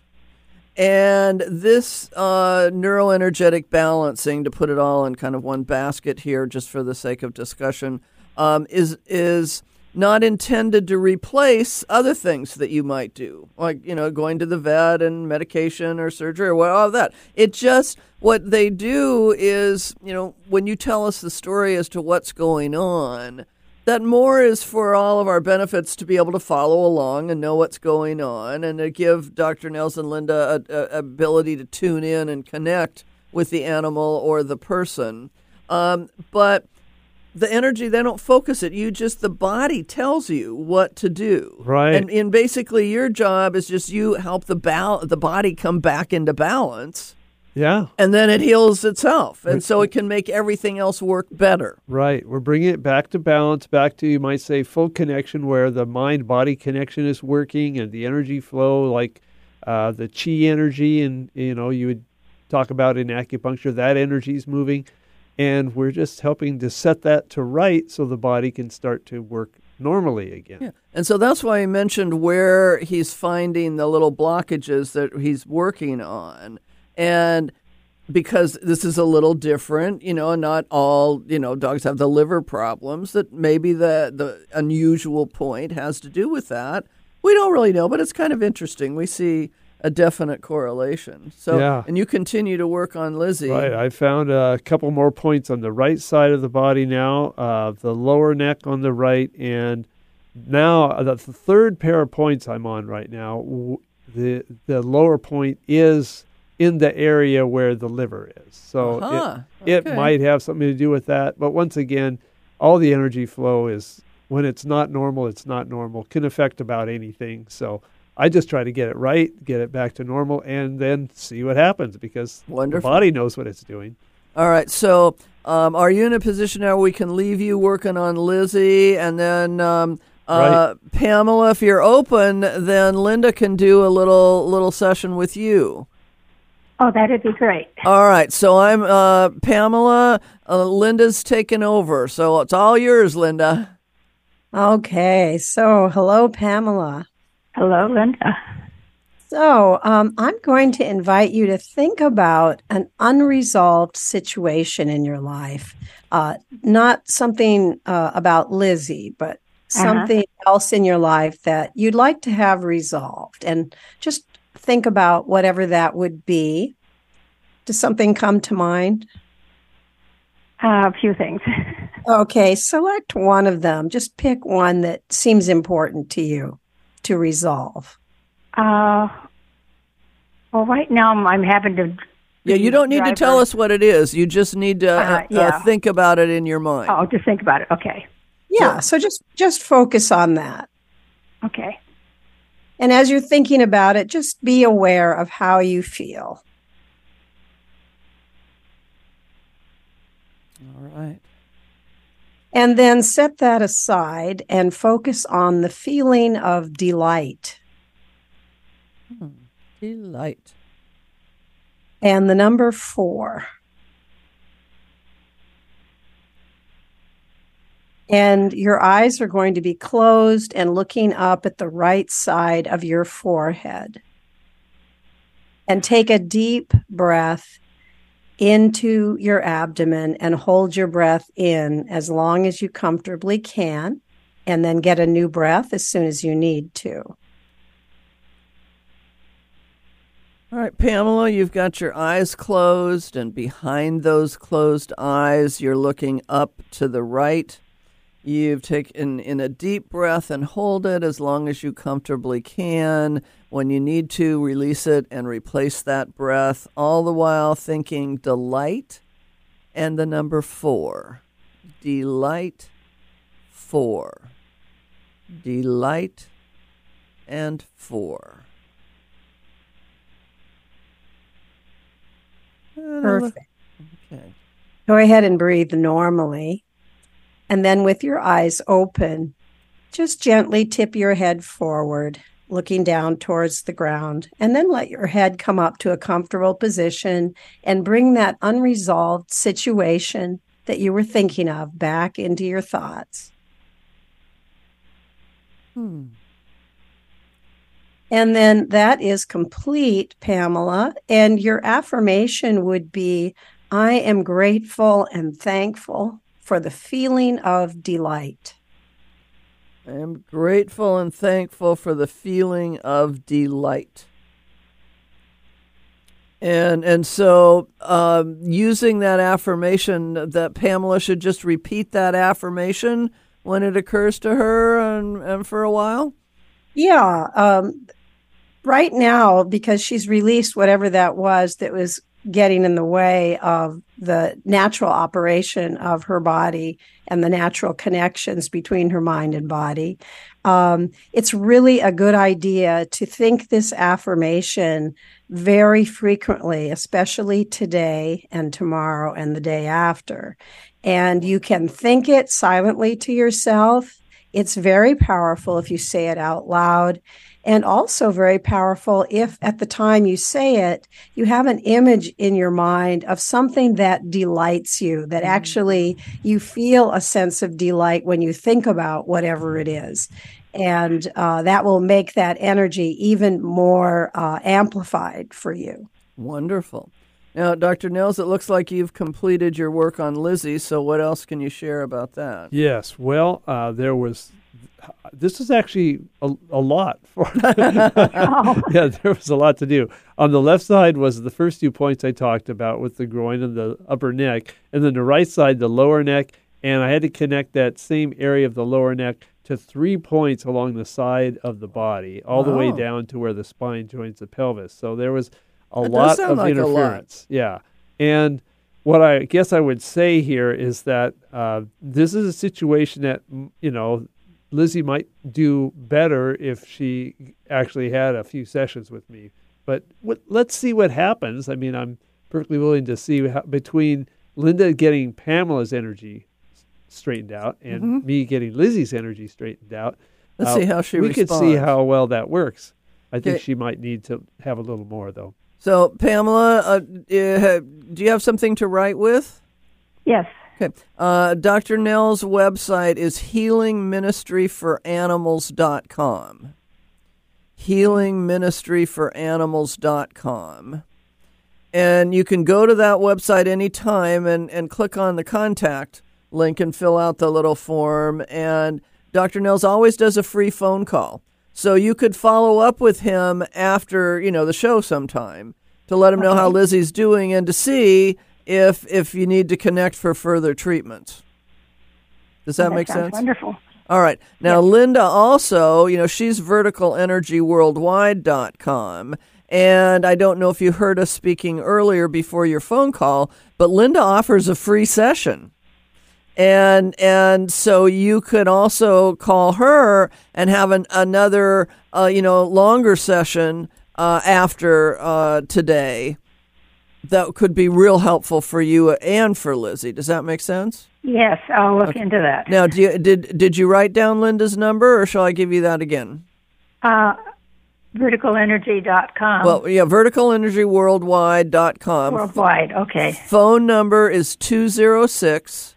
Speaker 2: And this uh, neuroenergetic balancing, to put it all in kind of one basket here, just for the sake of discussion, um, is is not intended to replace other things that you might do, like, you know, going to the vet and medication or surgery or all of that. It just, what they do is, you know, when you tell us the story as to what's going on, that more is for all of our benefits to be able to follow along and know what's going on, and to give Doctor Nels and Linda a, a ability to tune in and connect with the animal or the person. Um, but the energy, they don't focus it. You just, the body tells you what to do.
Speaker 4: Right.
Speaker 2: And, and basically your job is just you help the bal- the body come back into balance.
Speaker 4: Yeah.
Speaker 2: And then it heals itself. And so it can make everything else work better.
Speaker 4: Right. We're bringing it back to balance, back to, you might say, full connection, where the mind-body connection is working and the energy flow, like uh, the chi energy, and, you know, you would talk about in acupuncture, that energy is moving. And we're just helping to set that to right so the body can start to work normally again.
Speaker 2: Yeah. And so that's why I mentioned where he's finding the little blockages that he's working on. And because this is a little different, you know, not all, you know, dogs have the liver problems, that maybe the, the unusual point has to do with that. We don't really know, but it's kind of interesting. We see a definite correlation. So,
Speaker 4: yeah.
Speaker 2: And you continue to work on Lizzie.
Speaker 4: Right. I found a couple more points on the right side of the body now, uh, the lower neck on the right, and now uh, the third pair of points I'm on right now, w- the the lower point is in the area where the liver is. So
Speaker 2: uh-huh.
Speaker 4: it,
Speaker 2: okay.
Speaker 4: it might have something to do with that. But once again, all the energy flow is, when it's not normal, it's not normal. Can affect about anything. So I just try to get it right, get it back to normal, and then see what happens, because
Speaker 2: Wonderful.
Speaker 4: the body knows what it's doing.
Speaker 2: All right. So um, are you in a position now where we can leave you working on Lizzie, and then um, uh,
Speaker 4: right.
Speaker 2: Pamela, if you're open, then Linda can do a little little session with you.
Speaker 8: Oh, that'd be great.
Speaker 2: All right. So I'm uh, Pamela. Uh, Linda's taken over. So it's all yours, Linda.
Speaker 5: Okay. So hello, Pamela.
Speaker 8: Hello, Linda.
Speaker 5: So um, I'm going to invite you to think about an unresolved situation in your life. Uh, not something uh, about Lizzie, but something uh-huh. else in your life that you'd like to have resolved. And just think about whatever that would be. Does something come to mind?
Speaker 8: Uh, a few things.
Speaker 5: Okay, select one of them. Just pick one that seems important to you to resolve.
Speaker 8: Uh, well, right now I'm, I'm having to.
Speaker 2: Yeah, you don't need to tell us what it is. You just need to uh, uh, yeah. uh, think about it in your mind.
Speaker 8: Oh, just think about it. Okay.
Speaker 5: Yeah, so, so just just focus on that.
Speaker 8: Okay.
Speaker 5: And as you're thinking about it, just be aware of how you feel.
Speaker 2: All right.
Speaker 5: And then set that aside and focus on the feeling of delight.
Speaker 2: Hmm. Delight.
Speaker 5: And the number four. And your eyes are going to be closed and looking up at the right side of your forehead. And take a deep breath into your abdomen and hold your breath in as long as you comfortably can, and then get a new breath as soon as you need to.
Speaker 2: All right, Pamela, you've got your eyes closed, and behind those closed eyes, you're looking up to the right. You've taken in a deep breath and hold it as long as you comfortably can. When you need to, release it and replace that breath, all the while thinking delight and the number four. Delight, four. Delight and four.
Speaker 5: Perfect.
Speaker 2: Okay.
Speaker 5: Go ahead and breathe normally. And then with your eyes open, just gently tip your head forward, looking down towards the ground, and then let your head come up to a comfortable position and bring that unresolved situation that you were thinking of back into your thoughts.
Speaker 2: Hmm.
Speaker 5: And then that is complete, Pamela. And your affirmation would be, I am grateful and thankful for the feeling of delight.
Speaker 2: I am grateful and thankful for the feeling of delight. And and so um, using that affirmation, that Pamela should just repeat that affirmation when it occurs to her and, and for a while?
Speaker 5: Yeah. Um, right now, because she's released whatever that was that was getting in the way of the natural operation of her body and the natural connections between her mind and body. Um, it's really a good idea to think this affirmation very frequently, especially today and tomorrow and the day after. And you can think it silently to yourself. It's very powerful if you say it out loud. And also very powerful if at the time you say it, you have an image in your mind of something that delights you, that actually you feel a sense of delight when you think about whatever it is. And uh, that will make that energy even more uh, amplified for you.
Speaker 2: Wonderful. Now, Doctor Nils, it looks like you've completed your work on Lizzie, so what else can you share about that?
Speaker 4: Yes, well, uh, there was, this is actually a, a lot. For
Speaker 8: Oh.
Speaker 4: Yeah, there was a lot to do. On the left side was the first two points I talked about with the groin and the upper neck, and then the right side, the lower neck, and I had to connect that same area of the lower neck to three points along the side of the body, all the way
Speaker 2: Oh.
Speaker 4: down to where the spine joins the pelvis. So there was a
Speaker 2: That does
Speaker 4: lot
Speaker 2: sound
Speaker 4: of
Speaker 2: like a lot.
Speaker 4: interference. Yeah. And what I guess I would say here is that uh, this is a situation that, m- you know, Lizzie might do better if she actually had a few sessions with me. But what, let's see what happens. I mean, I'm perfectly willing to see how, between Linda getting Pamela's energy s- straightened out and
Speaker 2: Mhm.
Speaker 4: me getting Lizzie's energy straightened out.
Speaker 2: Let's
Speaker 4: uh,
Speaker 2: see how she
Speaker 4: we
Speaker 2: responds.
Speaker 4: could see how well that works. I think
Speaker 2: Okay.
Speaker 4: she might need to have a little more, though.
Speaker 2: So, Pamela, uh, uh, do you have something to write with?
Speaker 8: Yes.
Speaker 2: Okay. Uh, Doctor Nell's website is healing ministry for animals dot com. healing ministry for animals dot com. And you can go to that website anytime and, and click on the contact link and fill out the little form. And Doctor Nels always does a free phone call. So you could follow up with him after, you know, the show sometime to let him know how Lizzie's doing and to see if if you need to connect for further treatment. Does that,
Speaker 8: That
Speaker 2: make
Speaker 8: sounds
Speaker 2: sense?
Speaker 8: wonderful.
Speaker 2: All right. Now, Linda also, you know, she's vertical energy worldwide dot com. And I don't know if you heard us speaking earlier before your phone call, but Linda offers a free session. And and so you could also call her and have an, another, uh, you know, longer session uh, after uh, today. That could be real helpful for you and for Lizzie. Does that make sense?
Speaker 8: Yes, I'll look into that.
Speaker 2: Now, do you, did did you write down Linda's number, or shall I give you that again?
Speaker 8: Uh, vertical energy dot com.
Speaker 2: Well, yeah, vertical energy worldwide dot com.
Speaker 8: Worldwide, okay.
Speaker 2: Phone number is two zero six,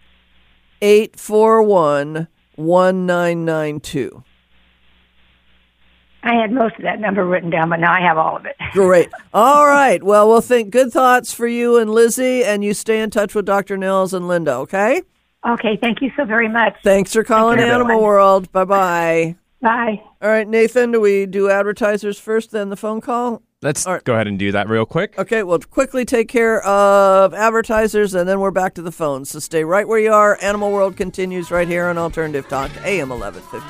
Speaker 2: eight four one, one nine nine two.
Speaker 8: I had most of that number written down, but now I have all of it.
Speaker 2: Great. All right. Well, we'll think good thoughts for you and Lizzie, and you stay in touch with Doctor Nils and Linda, okay?
Speaker 8: Okay, thank you so very much.
Speaker 2: Thanks for calling
Speaker 8: Thank you,
Speaker 2: Animal
Speaker 8: everyone.
Speaker 2: World. Bye-bye.
Speaker 8: Bye.
Speaker 2: All right, Nathan, do we do advertisers first, then the phone call?
Speaker 3: Let's
Speaker 2: All right.
Speaker 3: go ahead and do that real quick.
Speaker 2: Okay, we'll quickly take care of advertisers, and then we're back to the phones. So stay right where you are. Animal World continues right here on Alternative Talk, A M eleven fifty.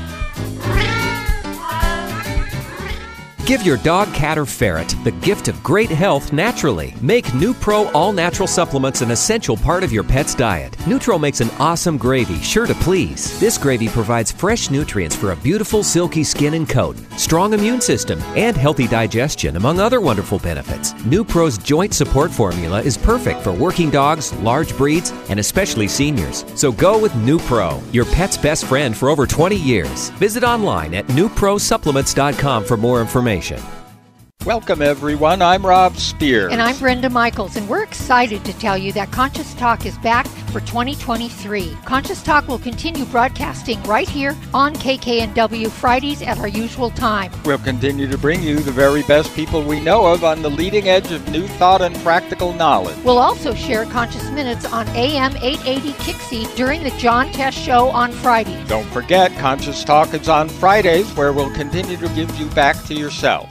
Speaker 9: Give your dog, cat, or ferret the gift of great health naturally. Make NuPro all-natural supplements an essential part of your pet's diet. Nutro makes an awesome gravy, sure to please. This gravy provides fresh nutrients for a beautiful, silky skin and coat, strong immune system, and healthy digestion, among other wonderful benefits. NuPro's joint support formula is perfect for working dogs, large breeds, and especially seniors. So go with NuPro, your pet's best friend for over twenty years. Visit online at new pro supplements dot com for more information.
Speaker 10: Welcome, everyone. I'm Rob Spears.
Speaker 11: And I'm Brenda Michaels, and we're excited to tell you that Conscious Talk is back for twenty twenty-three. Conscious Talk will continue broadcasting right here on K K N W Fridays at our usual time.
Speaker 10: We'll continue to bring you the very best people we know of on the leading edge of new thought and practical knowledge.
Speaker 11: We'll also share Conscious Minutes on A M eight eighty Kixie during the John Test Show on Fridays.
Speaker 10: Don't forget, Conscious Talk is on Fridays, where we'll continue to give you back to yourself.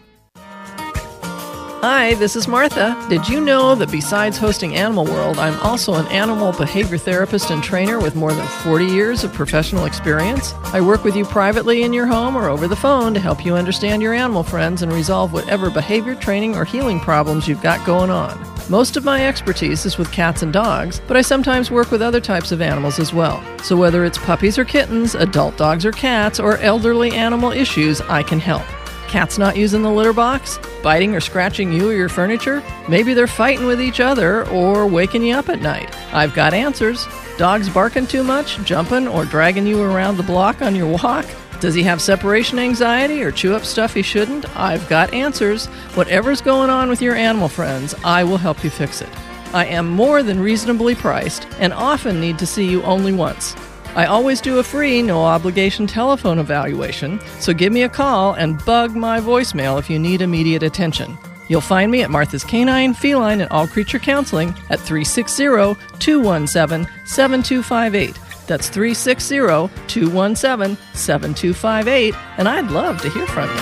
Speaker 12: Hi, this is Martha. Did you know that besides hosting Animal World, I'm also an animal behavior therapist and trainer with more than forty years of professional experience? I work with you privately in your home or over the phone to help you understand your animal friends and resolve whatever behavior, training, or healing problems you've got going on. Most of my expertise is with cats and dogs, but I sometimes work with other types of animals as well. So whether it's puppies or kittens, adult dogs or cats, or elderly animal issues, I can help. Cats not using the litter box? Biting or scratching you or your furniture? Maybe they're fighting with each other or waking you up at night. I've got answers. Dogs barking too much, jumping, or dragging you around the block on your walk? Does he have separation anxiety or chew up stuff he shouldn't? I've got answers. Whatever's going on with your animal friends, I will help you fix it. I am more than reasonably priced and often need to see you only once. I always do a free, no-obligation telephone evaluation, so give me a call and bug my voicemail if you need immediate attention. You'll find me at Martha's Canine, Feline, and All Creature Counseling at three six zero, two one seven, seven two five eight. That's three six zero, two one seven, seven two five eight, and I'd love to hear from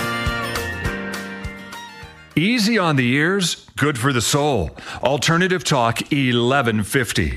Speaker 12: you.
Speaker 7: Easy on the ears, good for the soul. Alternative Talk eleven fifty.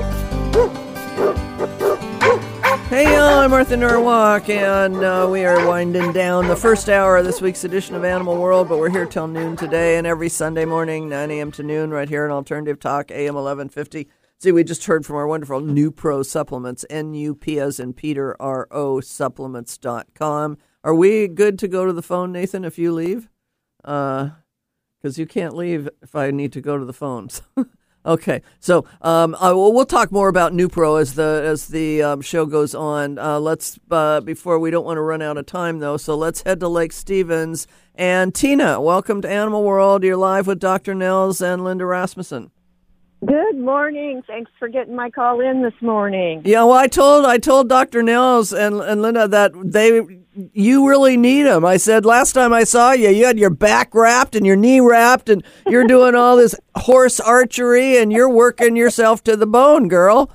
Speaker 2: Hey, y'all, I'm Martha Norwalk, and uh, we are winding down the first hour of this week's edition of Animal World, but we're here till noon today, and every Sunday morning, nine a.m. to noon, right here on Alternative Talk, A M eleven fifty. See, we just heard from our wonderful Nupro Supplements, N U P as in Peter, R O supplements dot com. Are we good to go to the phone, Nathan, if you leave? Because uh, you can't leave if I need to go to the phones. Okay, so um, I, we'll, we'll talk more about Nupro as the as the um, show goes on. Uh, let's uh, before we don't want to run out of time though, so let's head to Lake Stevens. And Tina, welcome to Animal World. You're live with Doctor Nels and Linda Rasmussen.
Speaker 13: Good morning. Thanks for getting my call in this morning.
Speaker 2: Yeah, well, I told I told Doctor Nels and and Linda that they you really need them. I said last time I saw you, you had your back wrapped and your knee wrapped, and you're doing all this horse archery, and you're working yourself to the bone, girl.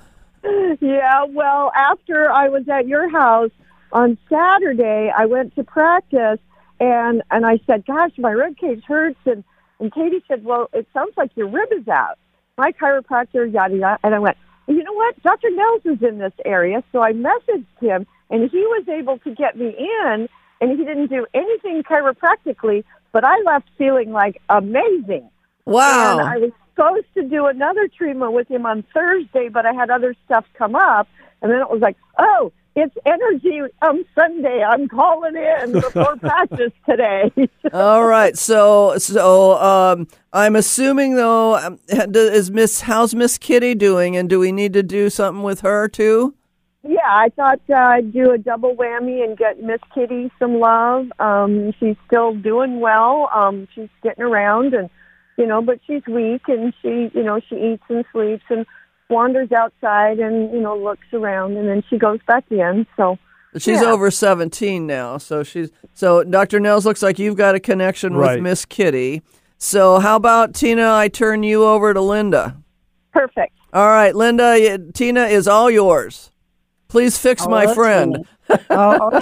Speaker 13: Yeah, well, after I was at your house on Saturday, I went to practice, and and I said, "Gosh, my rib cage hurts," and and Katie said, "Well, it sounds like your rib is out." My chiropractor, yada, yada. And I went, you know what? Doctor Nels is in this area. So I messaged him, and he was able to get me in, and he didn't do anything chiropractically, but I left feeling like amazing.
Speaker 2: Wow.
Speaker 13: And I was supposed to do another treatment with him on Thursday, but I had other stuff come up. And then it was like, oh, it's energy on Sunday. I'm calling in before practice today.
Speaker 2: All right. So, so um, I'm assuming though, um, is Miss how's Miss Kitty doing, and do we need to do something with her too?
Speaker 13: Yeah, I thought uh, I'd do a double whammy and get Miss Kitty some love. Um, she's still doing well. Um, she's getting around, and you know, but she's weak, and she, you know, she eats and sleeps and wanders outside and, you know, looks around, and then she goes back in. So
Speaker 2: she's
Speaker 13: yeah.
Speaker 2: over seventeen now. So she's so Doctor Nels, looks like you've got a connection
Speaker 4: Right.
Speaker 2: with Miss Kitty. So how about Tina? I turn you over to Linda.
Speaker 13: Perfect.
Speaker 2: All right, Linda. y- Tina is all yours. Please fix
Speaker 5: Oh,
Speaker 2: my
Speaker 5: let's
Speaker 2: friend.
Speaker 5: Oh.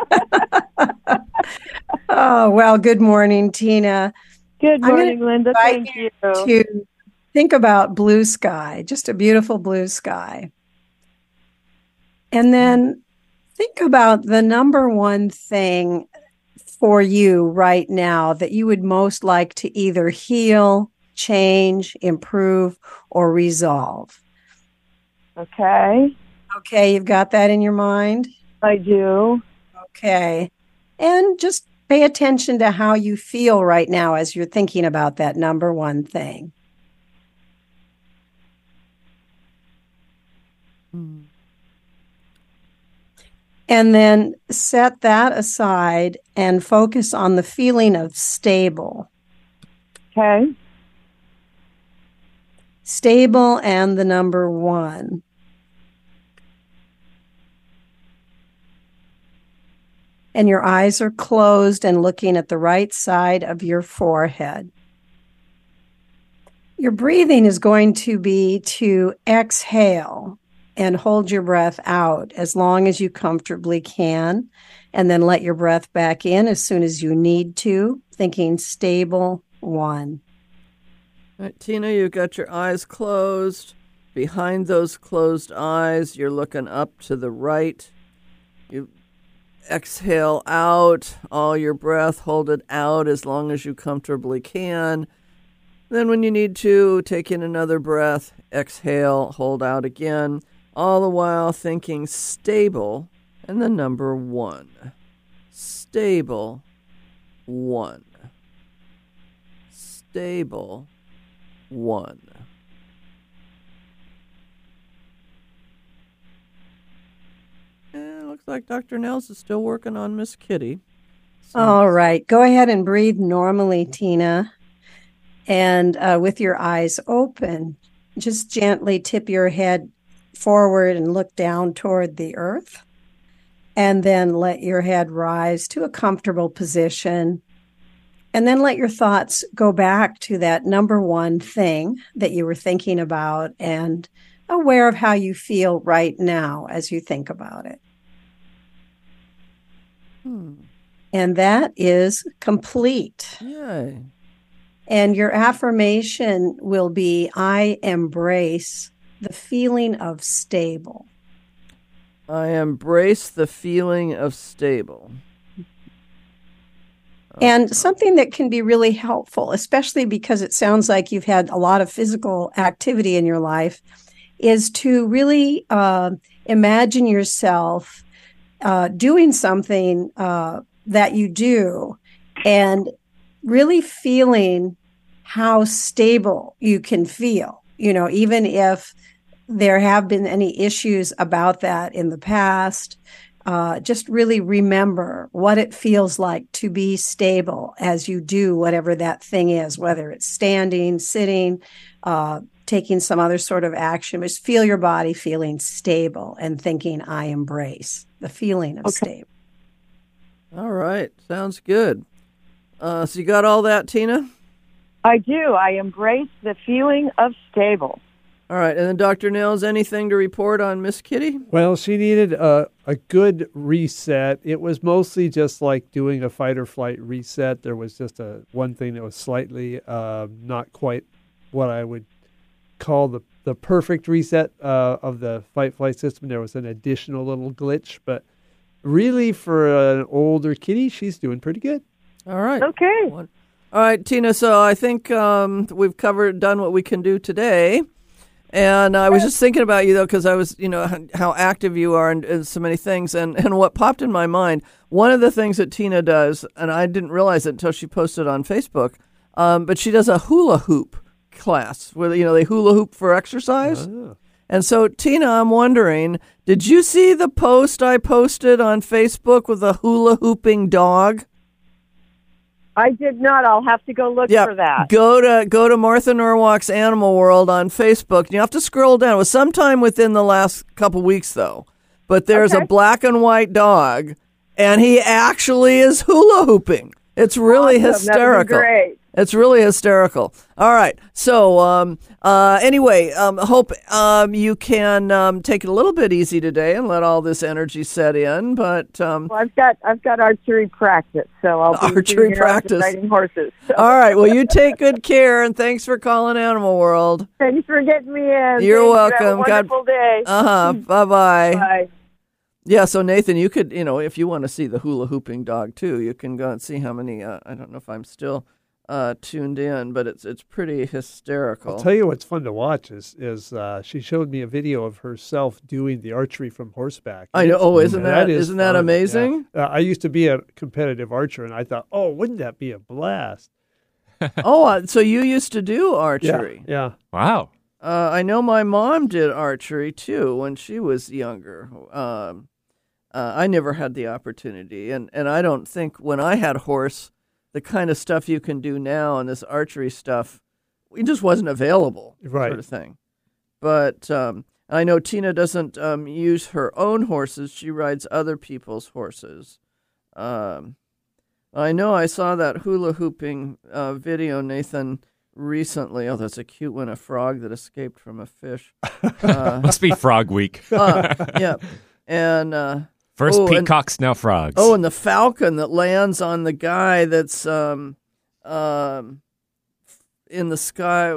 Speaker 5: Oh, well, good morning, Tina.
Speaker 13: Good
Speaker 5: I'm gonna
Speaker 13: morning, Linda.
Speaker 5: invite
Speaker 13: Thank you.
Speaker 5: To think about blue sky, just a beautiful blue sky. And then think about the number one thing for you right now that you would most like to either heal, change, improve, or resolve.
Speaker 13: Okay.
Speaker 5: Okay, you've got that in your mind?
Speaker 13: I do.
Speaker 5: Okay. And just pay attention to how you feel right now as you're thinking about that number one thing.
Speaker 2: Hmm.
Speaker 5: And then set that aside and focus on the feeling of stable.
Speaker 13: Okay.
Speaker 5: Stable and the number one. And your eyes are closed and looking at the right side of your forehead. Your breathing is going to be to exhale and hold your breath out as long as you comfortably can, and then let your breath back in as soon as you need to, thinking stable one.
Speaker 2: All right, Tina, you've got your eyes closed. Behind those closed eyes, you're looking up to the right. You exhale out all your breath, hold it out as long as you comfortably can. Then when you need to, take in another breath, exhale, hold out again, all the while thinking stable and the number one. Stable, one. Stable, one. And it looks like Doctor Nels is still working on Miss Kitty. So.
Speaker 5: All right. Go ahead and breathe normally, Tina. And uh, with your eyes open, just gently tip your head forward and look down toward the earth. And then let your head rise to a comfortable position. And then let your thoughts go back to that number one thing that you were thinking about and aware of how you feel right now as you think about it.
Speaker 2: Hmm.
Speaker 5: And that is complete.
Speaker 2: Yay.
Speaker 5: And your affirmation will be, I embrace the feeling of stable.
Speaker 2: I embrace the feeling of stable.
Speaker 5: And something that can be really helpful, especially because it sounds like you've had a lot of physical activity in your life, is to really uh, imagine yourself uh, doing something uh, that you do and really feeling how stable you can feel, you know, even if there have been any issues about that in the past. Uh, just really remember what it feels like to be stable as you do whatever that thing is, whether it's standing, sitting, uh, taking some other sort of action. Just feel your body feeling stable and thinking, I embrace the feeling of
Speaker 13: Okay.
Speaker 5: stable.
Speaker 2: All right. Sounds good. Uh, so you got all that, Tina?
Speaker 13: I do. I embrace the feeling of stable.
Speaker 2: All right. And then Doctor Nails, anything to report on Miss Kitty?
Speaker 4: Well, she needed a, a good reset. It was mostly just like doing a fight or flight reset. There was just a one thing that was slightly uh, not quite what I would call the, the perfect reset uh, of the fight flight system. There was an additional little glitch, but really for an older kitty, she's doing pretty good.
Speaker 2: All right.
Speaker 13: Okay.
Speaker 2: All right, Tina. So I think um, we've covered, done what we can do today. And I was just thinking about you, though, because I was, you know, how active you are in, in so many things. And, and what popped in my mind, one of the things that Tina does, and I didn't realize it until she posted on Facebook, um, but she does a hula hoop class where, you know, they hula hoop for exercise.
Speaker 4: Oh.
Speaker 2: And so, Tina, I'm wondering, did you see the post I posted on Facebook with a hula hooping dog?
Speaker 13: I did not. I'll have to go look
Speaker 2: Yep.
Speaker 13: for that.
Speaker 2: Go to go to Martha Norwalk's Animal World on Facebook. You have to scroll down. It was sometime within the last couple weeks, though. But there's
Speaker 13: Okay.
Speaker 2: a black and white dog, and he actually is hula hooping. It's really
Speaker 13: Awesome. That'd be
Speaker 2: hysterical.
Speaker 13: great.
Speaker 2: It's really hysterical. All right. So um, uh, anyway, um, hope um, you can um, take it a little bit easy today and let all this energy set in. But um,
Speaker 13: Well, I've got I've got archery practice, so I'll be
Speaker 2: Archery
Speaker 13: doing it out
Speaker 2: practice.
Speaker 13: and riding horses. So.
Speaker 2: all right. Well, you take good care, and thanks for calling Animal World.
Speaker 13: Thanks for getting me in.
Speaker 2: You're
Speaker 13: Thank you. Have
Speaker 2: welcome.
Speaker 13: a
Speaker 2: God-
Speaker 13: wonderful day.
Speaker 2: Uh huh. Bye bye.
Speaker 13: Bye.
Speaker 2: Yeah. So Nathan, you could, you know, if you want to see the hula hooping dog too, you can go and see how many. Uh, I don't know if I'm still uh, tuned in, but it's it's pretty hysterical.
Speaker 4: I'll tell you what's fun to watch is is uh, she showed me a video of herself doing the archery from horseback.
Speaker 2: I know. Oh, isn't
Speaker 4: And
Speaker 2: that,
Speaker 4: is
Speaker 2: isn't that
Speaker 4: fun.
Speaker 2: amazing?
Speaker 4: Yeah. Uh, I used to be a competitive archer, and I thought, oh, wouldn't that be a blast?
Speaker 2: oh, uh, so you used to do archery?
Speaker 4: Yeah. yeah.
Speaker 3: Wow.
Speaker 2: Uh, I know my mom did archery too when she was younger. Um, uh, I never had the opportunity, and, and I don't think when I had horse, the kind of stuff you can do now and this archery stuff, it just wasn't available,
Speaker 4: Right.
Speaker 2: sort of thing. But um, I know Tina doesn't um, use her own horses; she rides other people's horses. Um, I know I saw that hula hooping uh, video, Nathan, recently. Oh, that's a cute one, a frog that escaped from a fish. Uh,
Speaker 3: Must be Frog Week.
Speaker 2: uh, yeah. And uh,
Speaker 3: First
Speaker 2: oh, and-
Speaker 3: peacocks, now frogs.
Speaker 2: oh, and the falcon that lands on the guy that's um, um, in the sky.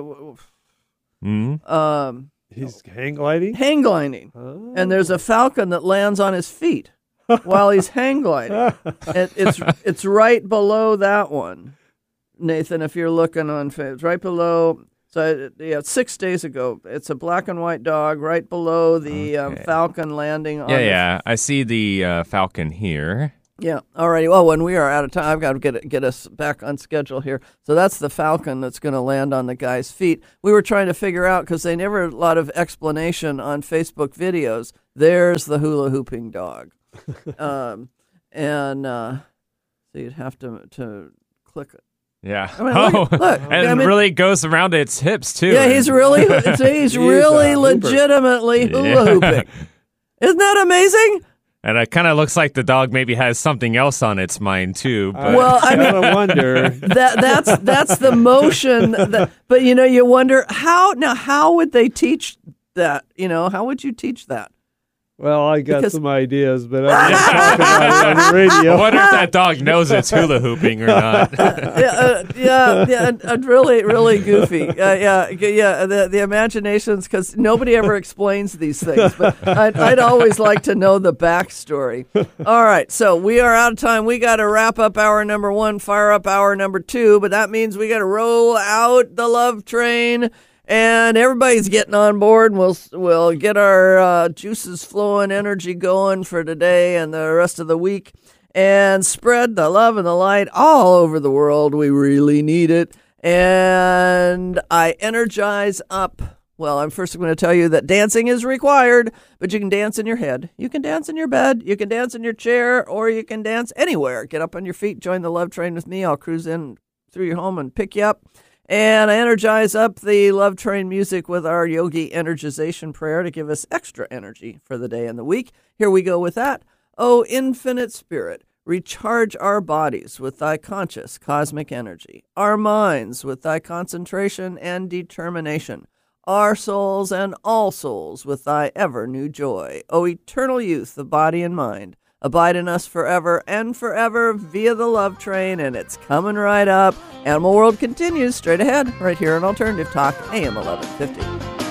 Speaker 3: Mm.
Speaker 2: Um,
Speaker 4: He's hang gliding.
Speaker 2: hang gliding.
Speaker 4: Oh.
Speaker 2: And there's a falcon that lands on his feet while he's hang gliding. it, it's it's right below that one, Nathan. If you're looking on Facebook, right below. So yeah, six days ago, it's a black and white dog right below the um,
Speaker 3: Okay.
Speaker 2: falcon landing on.
Speaker 3: Yeah,
Speaker 2: the-
Speaker 3: yeah. I see the uh, falcon here.
Speaker 2: Yeah. Alrighty. Well, when we are out of time, I've got to get get us back on schedule here. So that's the falcon that's going to land on the guy's feet. We were trying to figure out because they never a lot of explanation on Facebook videos. There's the hula hooping dog, um, and uh, so you'd have to to click it.
Speaker 3: Yeah.
Speaker 2: I mean, look-
Speaker 3: oh,
Speaker 2: look,
Speaker 3: and
Speaker 2: I
Speaker 3: it
Speaker 2: mean-
Speaker 3: really goes around its hips too.
Speaker 2: Yeah, he's really it's, he's
Speaker 4: He's
Speaker 2: really
Speaker 4: a hooper.
Speaker 2: legitimately hula
Speaker 3: Yeah.
Speaker 2: hooping. Isn't that amazing?
Speaker 14: And it kind of looks like the dog maybe has something else on its mind too. But.
Speaker 2: Well, I mean,
Speaker 4: I wonder.
Speaker 2: That that's that's the motion. That, but you know, you wonder how now. How would they teach that? You know, how would you teach that?
Speaker 4: Well, I got
Speaker 2: Because-
Speaker 4: some ideas, but I'm not talking about it on the radio.
Speaker 14: I wonder if that dog knows it's hula hooping or not.
Speaker 2: yeah, uh, yeah, yeah, and, and really, really goofy. Uh, yeah, g- yeah. The the imaginations, because nobody ever explains these things, but I'd, I'd always like to know the backstory. All right, so we are out of time. We got to wrap up hour number one, fire up hour number two, but that means we got to roll out the love train. And everybody's getting on board, and we'll we'll get our uh, juices flowing, energy going for today and the rest of the week, and spread the love and the light all over the world. We really need it. And I energize up. Well, I'm first going to tell you that dancing is required, but you can dance in your head. You can dance in your bed. You can dance in your chair, or you can dance anywhere. Get up on your feet. Join the love train with me. I'll cruise in through your home and pick you up. And I energize up the Love Train music with our yogi energization prayer to give us extra energy for the day and the week. Here we go with that. Oh, infinite spirit, recharge our bodies with thy conscious cosmic energy, our minds with thy concentration and determination, our souls and all souls with thy ever new joy. O eternal youth of body and mind, abide in us forever and forever via the love train, and it's coming right up. Animal World continues straight ahead right here on Alternative Talk, A M eleven fifty.